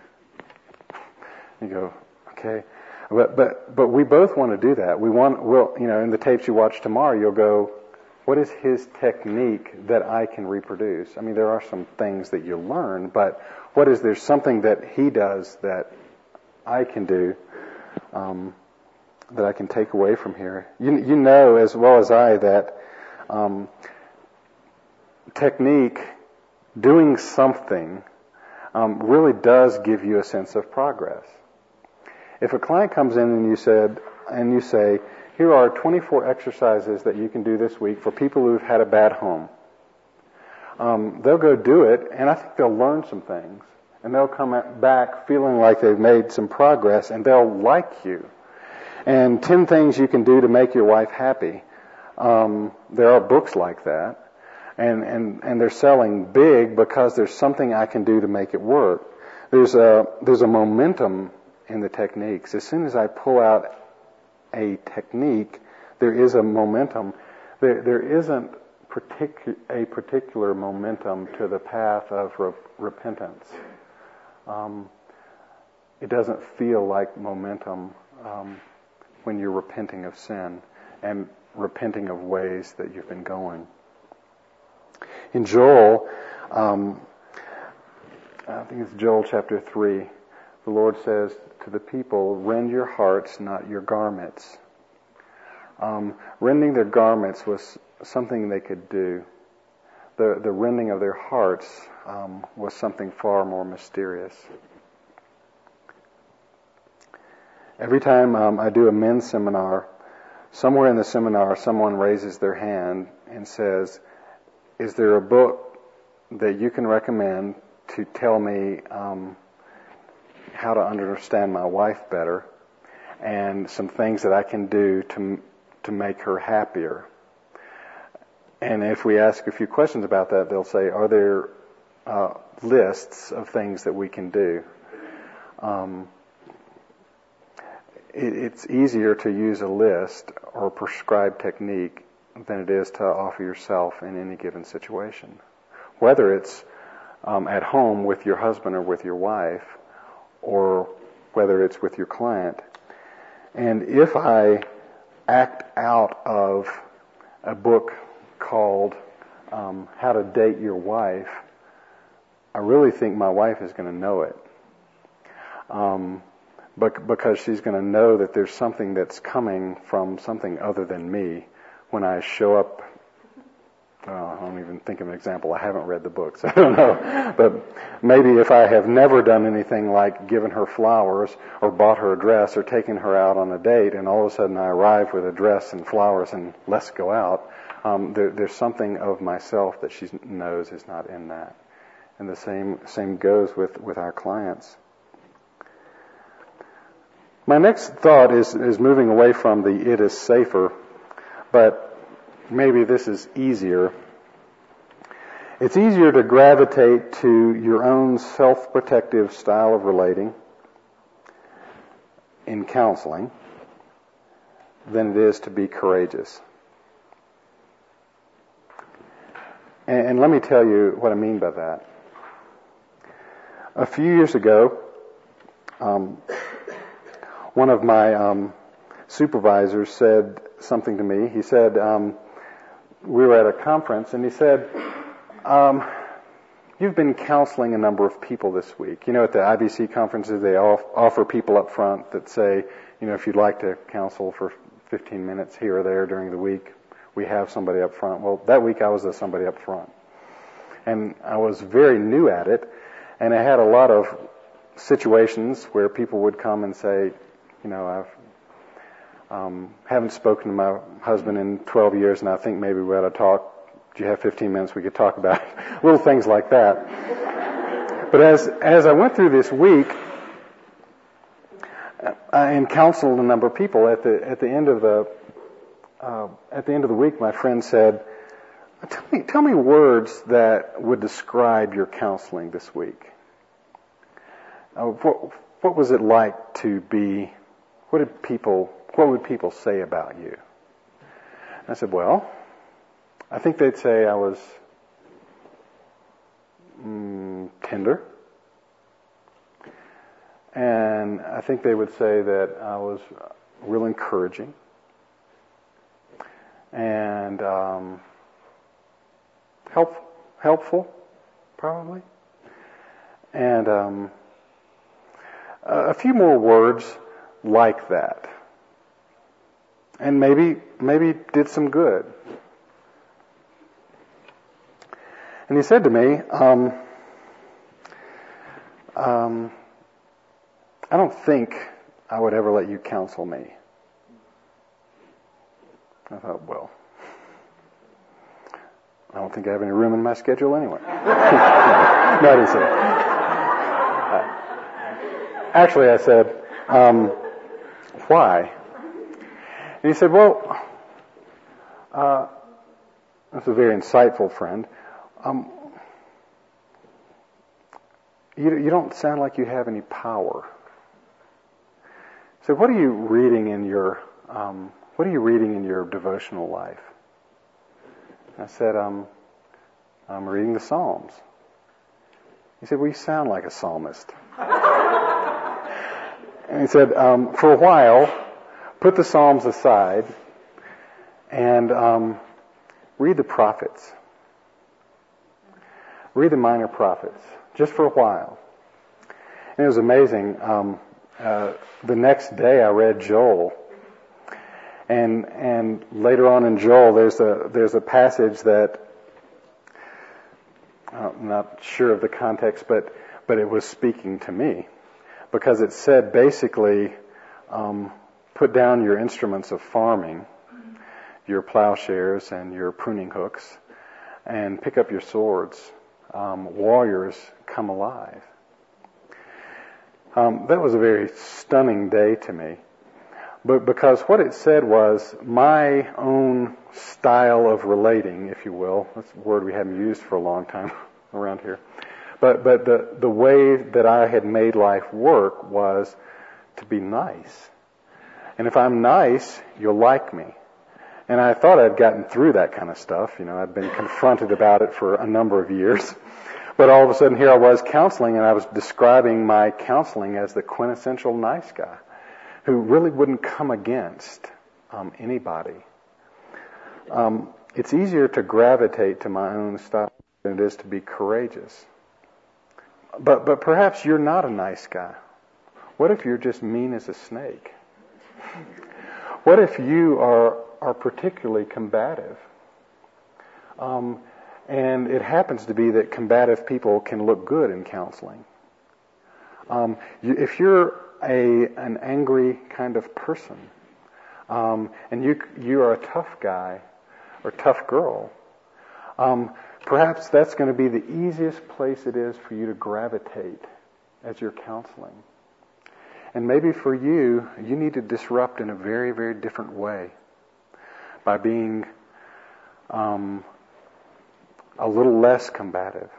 You go, okay. But but but we both want to do that. We want, we'll, you know, in the tapes you watch tomorrow, you'll go, what is his technique that I can reproduce? I mean, there are some things that you learn, but what is there something that he does that I can do, um, that I can take away from here? You you know as well as I that um, technique, doing something, um, really does give you a sense of progress. If a client comes in and you said, and you say, here are twenty-four exercises that you can do this week for people who've had a bad home. Um, they'll go do it, and I think they'll learn some things, and they'll come back feeling like they've made some progress, and they'll like you. And ten things you can do to make your wife happy. Um, there are books like that. And, and, and they're selling big because there's something I can do to make it work. There's a, there's a momentum in the techniques. As soon as I pull out a technique, there is a momentum. There, there isn't particu- a particular momentum to the path of re- repentance. Um, it doesn't feel like momentum um, when you're repenting of sin and repenting of ways that you've been going. In Joel, um, I think it's Joel chapter three, the Lord says to the people, rend your hearts, not your garments. Um, rending their garments was something they could do. The, the rending of their hearts um, was something far more mysterious. Every time um, I do a men's seminar, somewhere in the seminar someone raises their hand and says, is there a book that you can recommend to tell me um, how to understand my wife better, and some things that I can do to to make her happier? And if we ask a few questions about that, they'll say, are there uh, lists of things that we can do? Um, it, it's easier to use a list or a prescribed technique than it is to offer yourself in any given situation. Whether it's um, at home with your husband or with your wife, or whether it's with your client. And if I act out of a book called um, How to Date Your Wife, I really think my wife is going to know it. Um, but because she's going to know that there's something that's coming from something other than me when I show up well, I don't even think of an example. I haven't read the book, so I don't know. But maybe if I have never done anything like given her flowers or bought her a dress or taken her out on a date, and all of a sudden I arrive with a dress and flowers and let's go out, um, there, there's something of myself that she knows is not in that. And the same same goes with, with our clients. My next thought is, is moving away from the it is safer, but maybe this is easier. It's easier to gravitate to your own self-protective style of relating in counseling than it is to be courageous. And, and let me tell you what I mean by that. A few years ago, um, one of my um, supervisors said something to me. He said, um, we were at a conference, and he said, um, you've been counseling a number of people this week. You know, at the I B C conferences, they off- offer people up front that say, you know, if you'd like to counsel for fifteen minutes here or there during the week, we have somebody up front. Well, that week I was the somebody up front. And I was very new at it, and I had a lot of situations where people would come and say, you know, I've Um, haven't spoken to my husband in twelve years, and I think maybe we ought to talk. Do you have fifteen minutes we could talk about it? Little things like that. But as as I went through this week, I and counseled a number of people. At the at the end of the uh, at the end of the week, my friend said, "Tell me, tell me words that would describe your counseling this week. Uh, what what was it like to be? What did people?" What would people say about you? I said, well, I think they'd say I was mm, tender. And I think they would say that I was real encouraging. And um, help, helpful, probably. And um, a few more words like that. And maybe maybe did some good. And he said to me, um, um, I don't think I would ever let you counsel me. I thought, well, I don't think I have any room in my schedule anyway. No, I didn't say that. Actually, I said, um, why? And he said, well, uh, that's a very insightful friend. Um, you, you don't sound like you have any power. So what are you reading in your, um, what are you reading in your devotional life? And I said, um, I'm reading the Psalms. He said, well, you sound like a psalmist. And he said, um, for a while, put the Psalms aside and um, read the prophets. Read the minor prophets, just for a while. And it was amazing. Um, uh, the next day I read Joel. And and later on in Joel, there's a there's a passage that, I'm not sure of the context, but, but it was speaking to me. Because it said basically, um, put down your instruments of farming, your plowshares and your pruning hooks, and pick up your swords. Um, warriors, come alive. Um, that was a very stunning day to me. But because what it said was my own style of relating, if you will. That's a word we haven't used for a long time around here. But but the, the way that I had made life work was to be nice. And if I'm nice, you'll like me. And I thought I'd gotten through that kind of stuff. You know, I'd been confronted about it for a number of years. But all of a sudden here I was counseling, and I was describing my counseling as the quintessential nice guy who really wouldn't come against um, anybody. Um, it's easier to gravitate to my own style than it is to be courageous. But but perhaps you're not a nice guy. What if you're just mean as a snake? What if you are are particularly combative? Um, and it happens to be that combative people can look good in counseling. Um, you, if you're a an angry kind of person, um, and you you are a tough guy or tough girl, um, perhaps that's going to be the easiest place it is for you to gravitate as you're counseling. And maybe for you, you need to disrupt in a very, very different way by being um, a little less combative,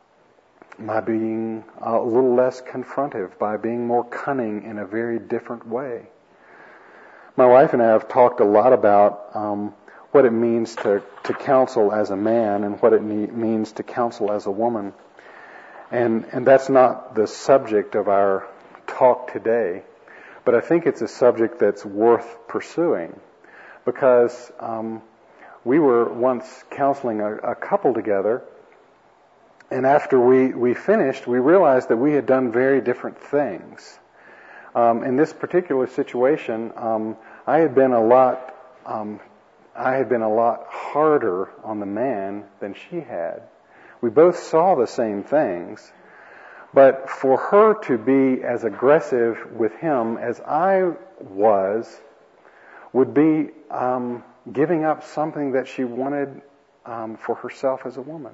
by being a little less confrontive, by being more cunning in a very different way. My wife and I have talked a lot about um, what it means to, to counsel as a man and what it me- means to counsel as a woman. And, and that's not the subject of our talk today, but I think it's a subject that's worth pursuing because um, we were once counseling a, a couple together, and after we, we finished, we realized that we had done very different things. Um, in this particular situation, um, I had been a lot, um, I had been a lot harder on the man than she had. We both saw the same things, but for her to be as aggressive with him as I was would be um, giving up something that she wanted um, for herself as a woman.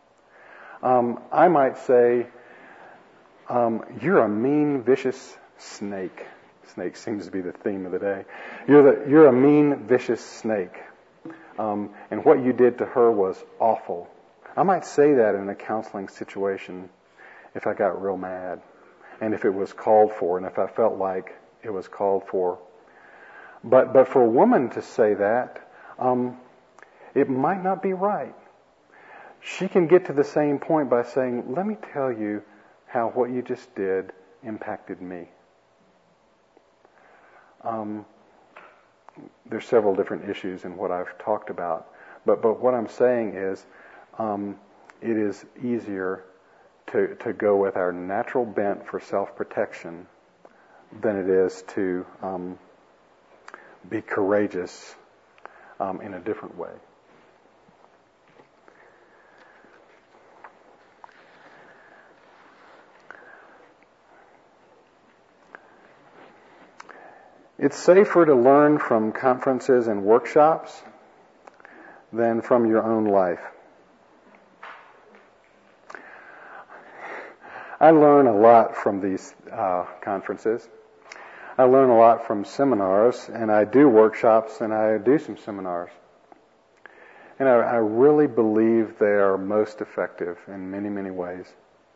Um, I might say, um, you're a mean, vicious snake. Snake seems to be the theme of the day. You're the, you're a mean, vicious snake. Um, and what you did to her was awful. I might say that in a counseling situation if I got real mad, and if it was called for, and if I felt like it was called for. But but for a woman to say that, um, it might not be right. She can get to the same point by saying, let me tell you how what you just did impacted me. Um, there's several different issues in what I've talked about, but but what I'm saying is um, it is easier to, to go with our natural bent for self-protection than it is to um, be courageous um, in a different way. It's safer to learn from conferences and workshops than from your own life. I learn a lot from these uh, conferences. I learn a lot from seminars, and I do workshops, and I do some seminars. And I, I really believe they are most effective in many, many ways.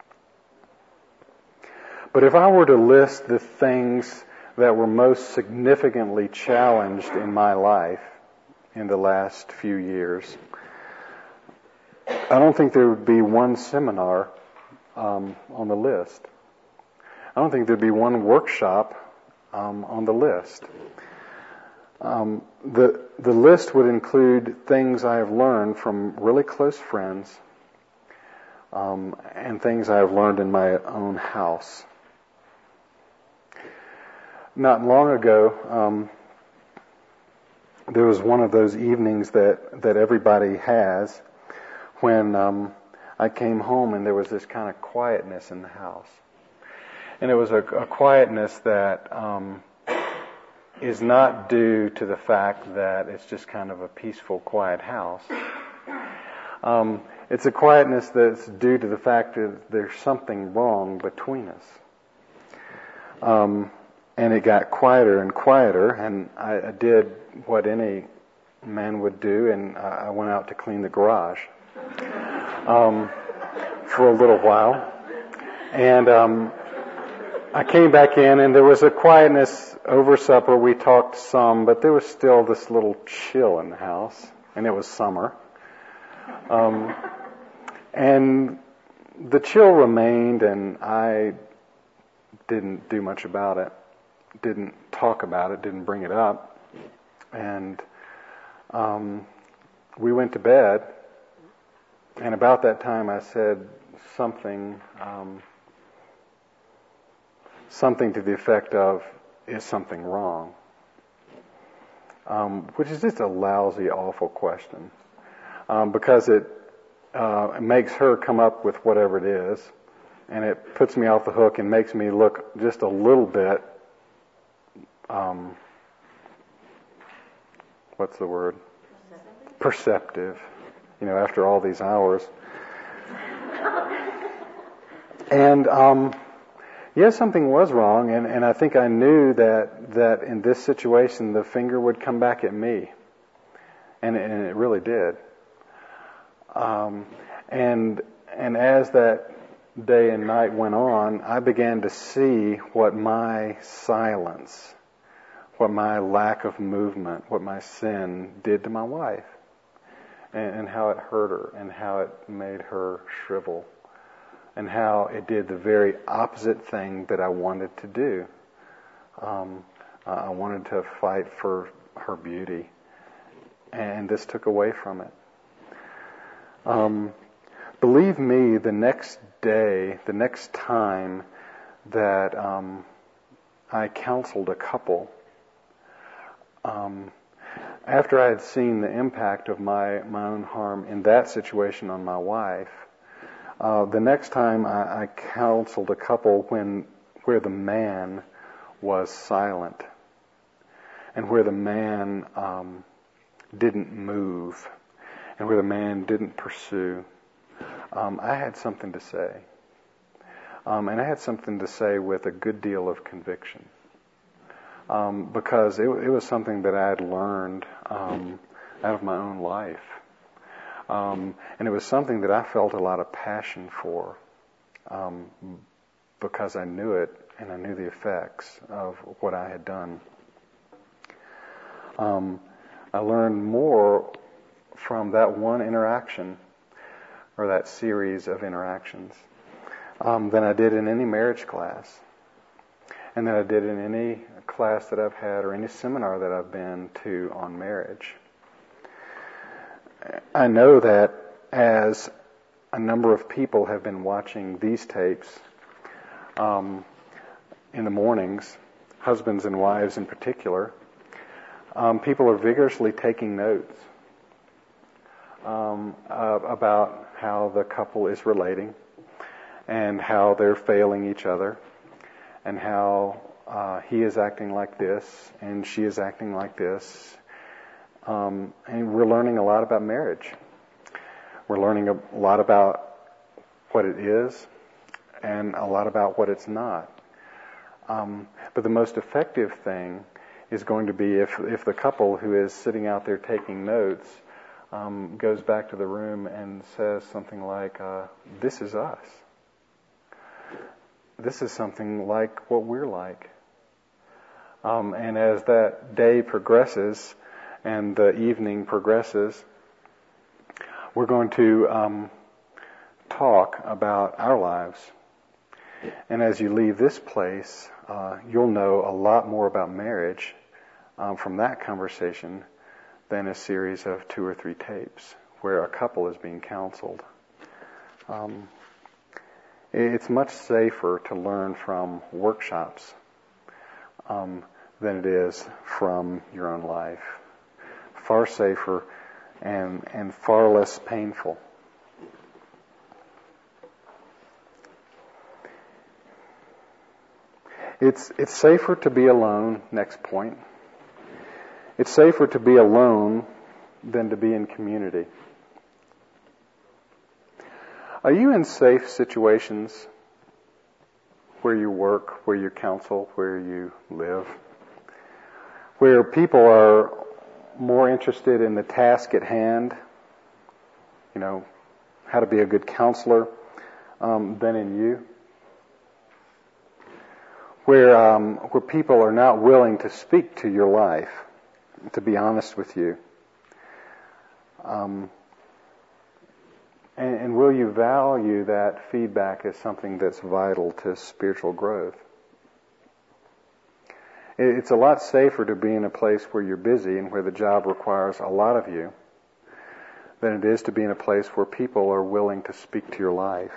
But if I were to list the things that were most significantly challenged in my life in the last few years, I don't think there would be one seminar um, on the list. I don't think there'd be one workshop um, on the list. Um, the the list would include things I have learned from really close friends um, and things I have learned in my own house. Not long ago, um, there was one of those evenings that, that everybody has when um, I came home and there was this kind of quietness in the house. And it was a, a quietness that um, is not due to the fact that it's just kind of a peaceful, quiet house. Um, it's a quietness that's due to the fact that there's something wrong between us. Um, And it got quieter and quieter, and I, I did what any man would do, and I went out to clean the garage um, for a little while. And um, I came back in, and there was a quietness over supper. We talked some, but there was still this little chill in the house, and it was summer. Um, and the chill remained, and I didn't do much about it. Didn't talk about it, didn't bring it up. And um, we went to bed, and about that time I said something, um, something to the effect of, is something wrong? Um, which is just a lousy, awful question. um, because it uh, it makes her come up with whatever it is, and it puts me off the hook and makes me look just a little bit, um, what's the word? Perceptive. Perceptive, you know, after all these hours. And um, yes, something was wrong, and, and I think I knew that, that in this situation the finger would come back at me, and, and it really did. Um, and and as that day and night went on, I began to see what my silence, what my lack of movement, what my sin did to my wife, and, and how it hurt her, and how it made her shrivel, and how it did the very opposite thing that I wanted to do. Um, I wanted to fight for her beauty, and this took away from it. Um, believe me, the next day, the next time that um, I counseled a couple, um, after I had seen the impact of my, my own harm in that situation on my wife, uh, the next time I, I counseled a couple when where the man was silent and where the man um, didn't move, and where the man didn't pursue, um, I had something to say. Um, and I had something to say with a good deal of conviction. Um, because it, it was something that I had learned um, out of my own life. Um, and it was something that I felt a lot of passion for, um, because I knew it and I knew the effects of what I had done. Um, I learned more from that one interaction, or that series of interactions, um, than I did in any marriage class, and than I did in any class that I've had or any seminar that I've been to on marriage. I know that as a number of people have been watching these tapes um, in the mornings, husbands and wives in particular, um, people are vigorously taking notes Um, uh, about how the couple is relating, and how they're failing each other, and how uh, he is acting like this and she is acting like this. Um, and we're learning a lot about marriage. We're learning a lot about what it is and a lot about what it's not. Um, but the most effective thing is going to be if, if the couple who is sitting out there taking notes Um, goes back to the room and says something like, uh, this is us. This is something like what we're like. Um, and as that day progresses and the evening progresses, we're going to um, talk about our lives. And as you leave this place, uh, you'll know a lot more about marriage um, from that conversation than a series of two or three tapes where a couple is being counseled. Um, it's much safer to learn from workshops um, than it is from your own life. Far safer and, and far less painful. It's, it's safer to be alone, next point. It's safer to be alone than to be in community. Are you in safe situations where you work, where you counsel, where you live, where people are more interested in the task at hand, you know, how to be a good counselor, um, than in you? Where, um, where people are not willing to speak to your life, to be honest with you. Um, and, and will you value that feedback as something that's vital to spiritual growth? It, it's a lot safer to be in a place where you're busy and where the job requires a lot of you than it is to be in a place where people are willing to speak to your life.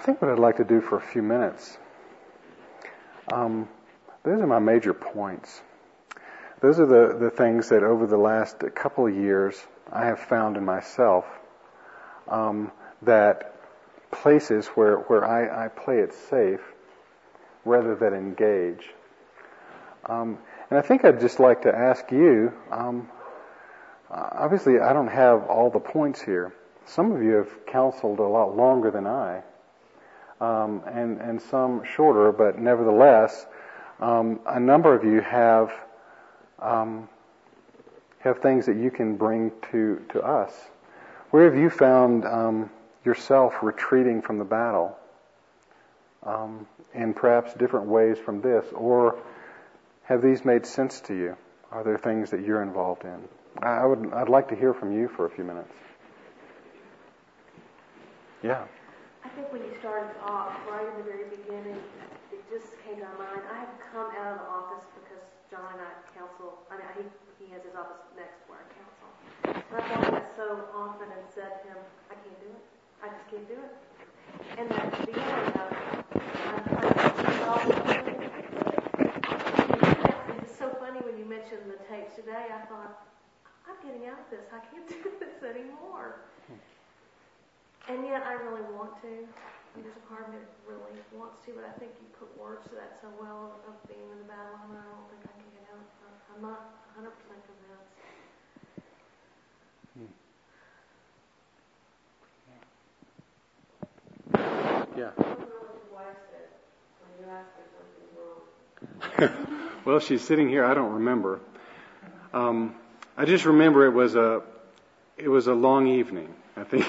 think what I'd like to do for a few minutes, um, those are my major points. Those are the, the things that over the last couple of years I have found in myself, um, that places where, where I, I play it safe rather than engage. Um, and I think I'd just like to ask you, um, obviously I don't have all the points here. Some of you have counseled a lot longer than I, um, and, and some shorter, but nevertheless, um, a number of you have um, have things that you can bring to, to us. Where have you found um, yourself retreating from the battle um, in perhaps different ways from this? Or have these made sense to you? Are there things that you're involved in? I would, I'd like to hear from you for a few minutes. Yeah. I think when you started off, right in the very beginning, it just came to my mind. I had come out of the office because John and I counsel. I mean, he, he has his office next to where I counsel. And I've done that so often and said to him, I can't do it. I just can't do it. And that feeling of, I'm trying to resolve it. It's so funny when you mentioned the tapes today. I thought, I'm getting out of this. I can't do this anymore. And yet I really want to. And there's a part of me that really wants to, but I think you put words to that so well of being in the battle, and I don't think I can get out. I'm not one hundred percent convinced. Yeah. I don't know what your wife said when you asked her something wrong. Well, she's sitting here. I don't remember. Um, I just remember it was a it was a long evening. I think.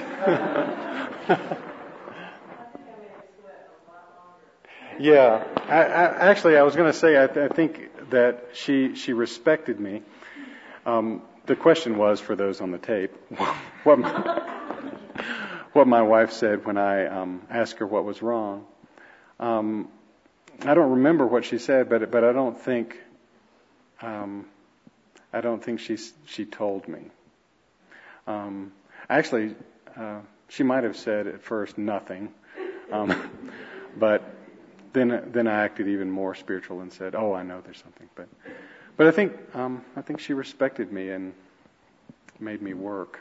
Yeah, I, I, actually, I was going to say I, th- I think that she she respected me. Um, the question was, for those on the tape, what my, what my wife said when I um, asked her what was wrong. Um, I don't remember what she said, but but I don't think um, I don't think she she told me. Um, actually, uh, she might have said at first nothing, um, but. Then, then I acted even more spiritual and said, "Oh, I know there's something." But, but I think, um, I think she respected me and made me work.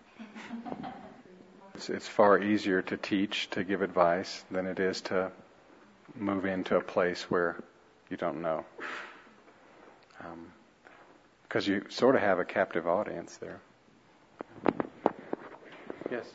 It's, it's far easier to teach, to give advice, than it is to move into a place where you don't know, because um, you sort of have a captive audience there. Yes.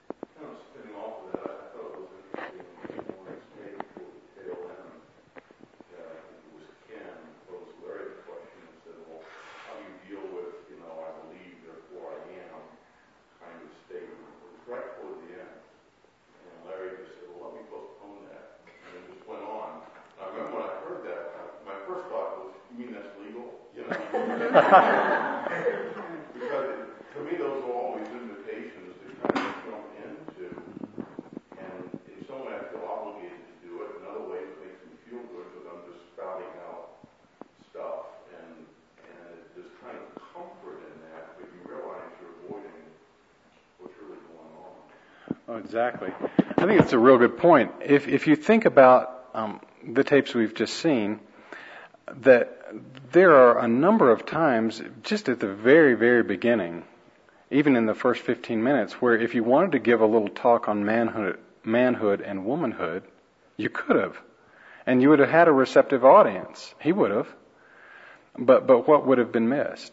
Because to me, those are always invitations to kind of jump into, and in some way I feel obligated to do it. In other ways, it makes me feel good because I'm just spouting out stuff, and and there's kind of comfort in that, but you realize you're avoiding what's really going on. Oh, exactly. I think it's a real good point. If if you think about um, the tapes we've just seen, that there are a number of times, just at the very, very beginning, even in the first fifteen minutes, where if you wanted to give a little talk on manhood, manhood and womanhood, you could have. And you would have had a receptive audience. He would have. But but what would have been missed?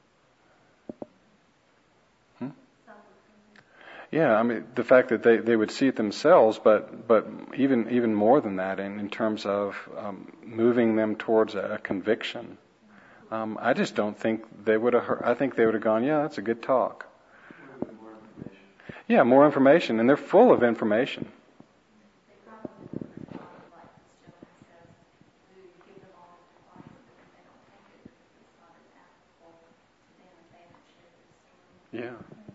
Hmm? Yeah, I mean, the fact that they, they would see it themselves, but but even even more than that, in, in terms of um, moving them towards a, a conviction. Um, I just don't think they would have heard. I think they would have gone, yeah, that's a good talk. More information. Yeah, more information, and they're full of information. Yeah.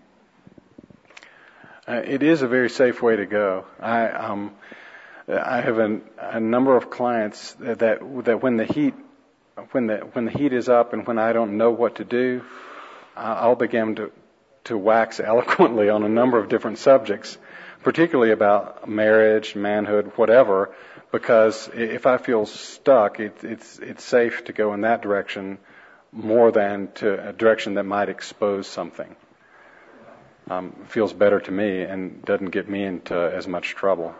Uh, it is a very safe way to go. I um, I have a, a number of clients that, that that when the heat when the when the heat is up and when I don't know what to do, I'll begin to to wax eloquently on a number of different subjects, particularly about marriage, manhood, whatever, because if I feel stuck, it, it's it's safe to go in that direction more than to a direction that might expose something. Um, feels better to me and doesn't get me into as much trouble.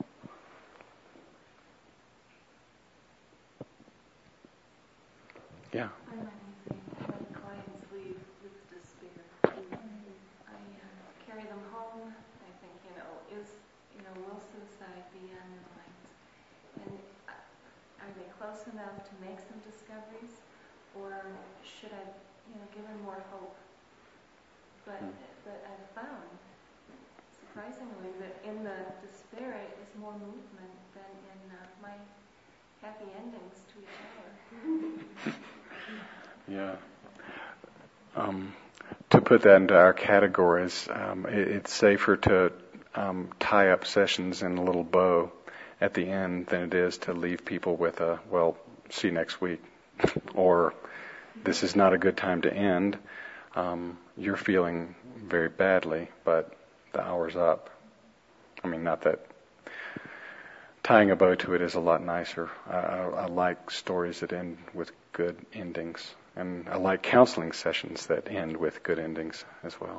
Yeah. I'm amazing when clients leave with despair. I uh, carry them home. I think, you know, is, you know, will suicide be on their minds? And uh, are they close enough to make some discoveries, or should I, you know, give them more hope? But but I've found, surprisingly, that in the despair is more movement than in uh, my happy endings to each other. Yeah. Um, to put that into our categories, um, it, it's safer to um, tie up sessions in a little bow at the end than it is to leave people with a, well, see you next week, or this is not a good time to end. Um, you're feeling very badly, but the hour's up. I mean, not that tying a bow to it is a lot nicer. I, I, I like stories that end with good endings. And I like counseling sessions that end with good endings as well.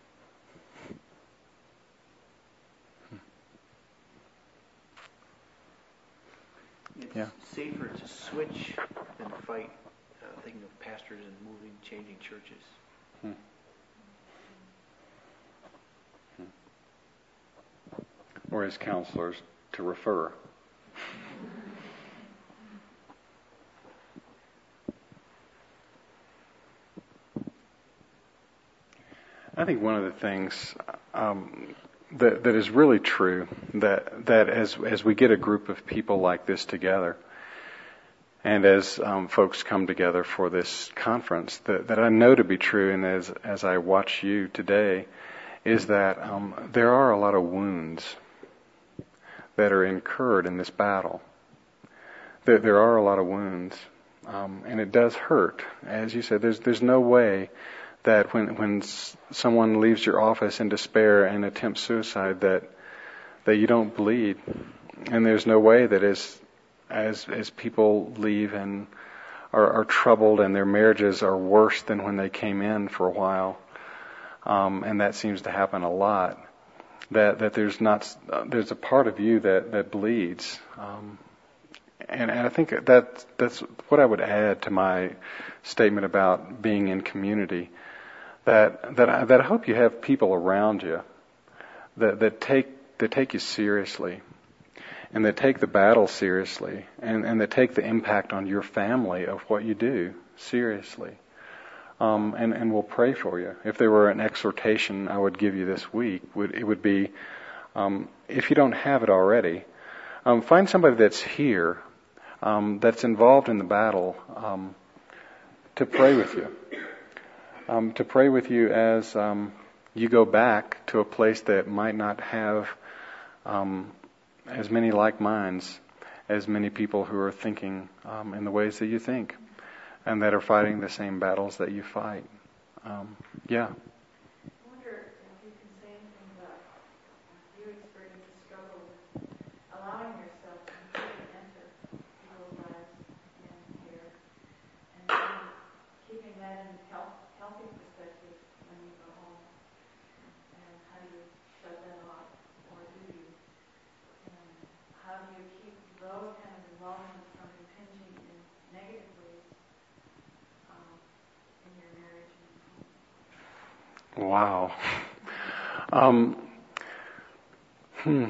It's Yeah. safer to switch than fight. Uh, thinking of pastors and moving, changing churches. Hmm. Hmm. Or as counselors, to refer. I think one of the things um, that that is really true that that as as we get a group of people like this together, and as um, folks come together for this conference, that, that I know to be true, and as as I watch you today, is that um, there are a lot of wounds that are incurred in this battle. There, there are a lot of wounds, um, and it does hurt. As you said, there's there's no way that when when someone leaves your office in despair and attempts suicide, that that you don't bleed, and there's no way that as as as people leave and are, are troubled and their marriages are worse than when they came in for a while, um, and that seems to happen a lot. That that there's not uh, there's a part of you that that bleeds, um, and, and I think that that's what I would add to my statement about being in community. That that I, that I hope you have people around you that that take that take you seriously, and that take the battle seriously, and, and that take the impact on your family of what you do seriously, um, and and will pray for you. If there were an exhortation I would give you this week, would it would be, um, if you don't have it already, um, find somebody that's here, um, that's involved in the battle, um, to pray with you. Um, to pray with you as um, you go back to a place that might not have um, as many like minds, as many people who are thinking um, in the ways that you think, and that are fighting the same battles that you fight. Um, yeah. I wonder if you can say anything about your experience of struggle with allowing yourself to completely enter people's lives and care, and then keeping that in health. healthy perspective when you go home, and how do you shut that off, or do you? And how do you keep those kind of involvements from impinging in negative ways um, in your marriage and home? Wow. Um, hmm.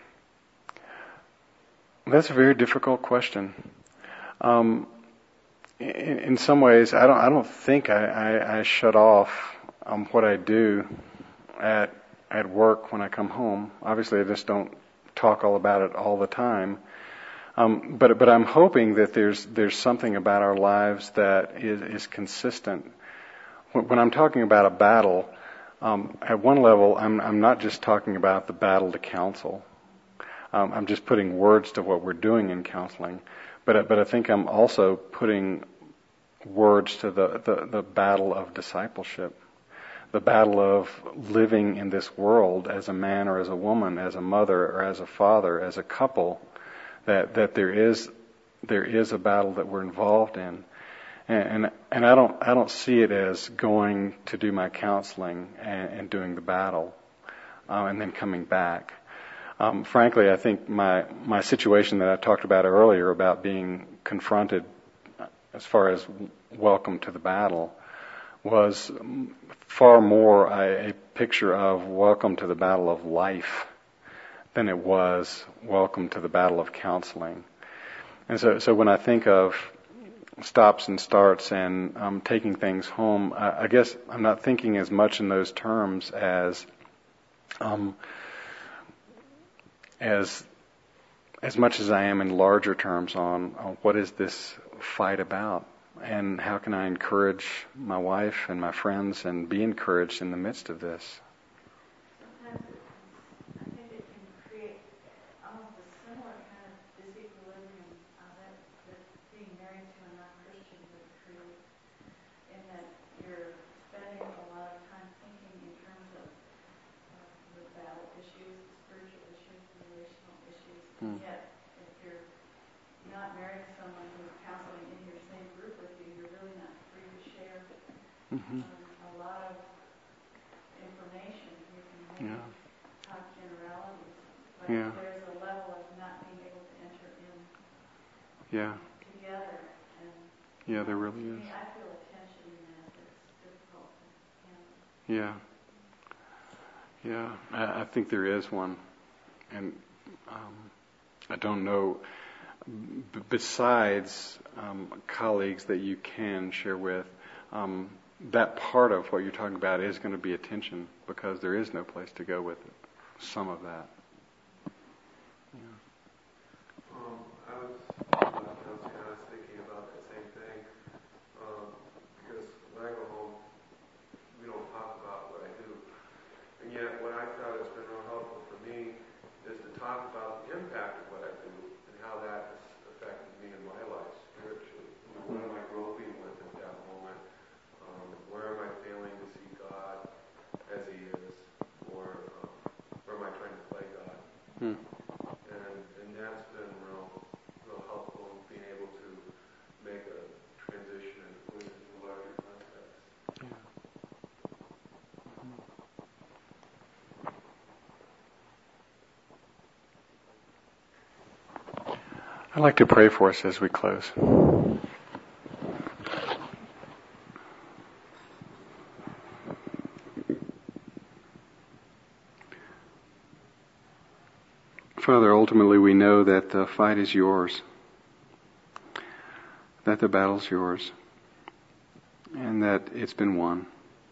That's a very difficult question. Um, In, in some ways, I don't. I don't think I, I, I shut off um, what I do at at work when I come home. Obviously, I just don't talk all about it all the time. Um, but but I'm hoping that there's there's something about our lives that is, is consistent. When, when I'm talking about a battle, um, at one level, I'm I'm not just talking about the battle to counsel. Um, I'm just putting words to what we're doing in counseling. But but I think I'm also putting words to the, the, the battle of discipleship. the battle of living in this world as a man or as a woman, as a mother or as a father, as a couple, that, that there is there is a battle that we're involved in. And, and and I don't I don't see it as going to do my counseling and, and doing the battle uh, and then coming back. Um, frankly, I think my my situation that I talked about earlier about being confronted as far as welcome to the battle was far more a, a picture of welcome to the battle of life than it was welcome to the battle of counseling. And so, so when I think of stops and starts and um, taking things home, I, I guess I'm not thinking as much in those terms as um, as as much as I am in larger terms on, on what is this fight about, and how can I encourage my wife and my friends and be encouraged in the midst of this. Sometimes it, I think it can create almost a similar kind of disequilibrium uh, that, that being married to a non-Christian would create, in that you're spending a lot of time thinking in terms of uh, the battle issues, the spiritual issues, the relational issues, and Mm. yet if you're not married to someone who's counseling in your same group with you, you're really not free to share Mm-hmm. um, a lot of information. You can maybe Yeah. talk generalities, but Yeah. there's a level of not being able to enter in Yeah. together. And Yeah, there really to is. me, I feel a tension in that that's difficult to handle. Yeah. Yeah, I, I think there is one. And um, I don't know, b- besides um, colleagues that you can share with, um, that part of what you're talking about is going to be a tension because there is no place to go with it. Some of that. Yeah. Um, I was, I was kind of thinking about the same thing, um, because when I go home, we don't talk about what I do. And yet, what I thought has been real helpful for me is to talk about the impact of what I do and how that has affected me in my life spiritually. You know, what am I groping with at that moment? Um, where am I failing to see God as He is? Or um, where am I trying to play God? Hmm. And and that's been real, real helpful in being able to make a transition and put it in a larger context. I'd like to pray for us as we close. Father, ultimately we know that the fight is yours, that the battle's yours, and that it's been won.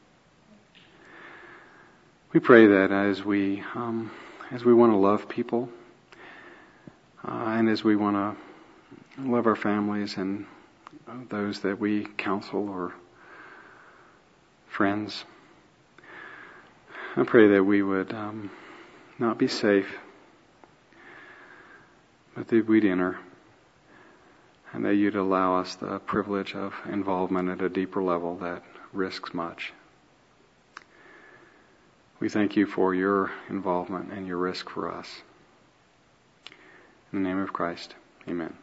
We pray that as we um, as we want to love people, uh, and as we want to love our families and uh, those that we counsel or friends, I pray that we would um, not be safe, but that we'd enter, and that you'd allow us the privilege of involvement at a deeper level that risks much. We thank you for your involvement and your risk for us. In the name of Christ, amen.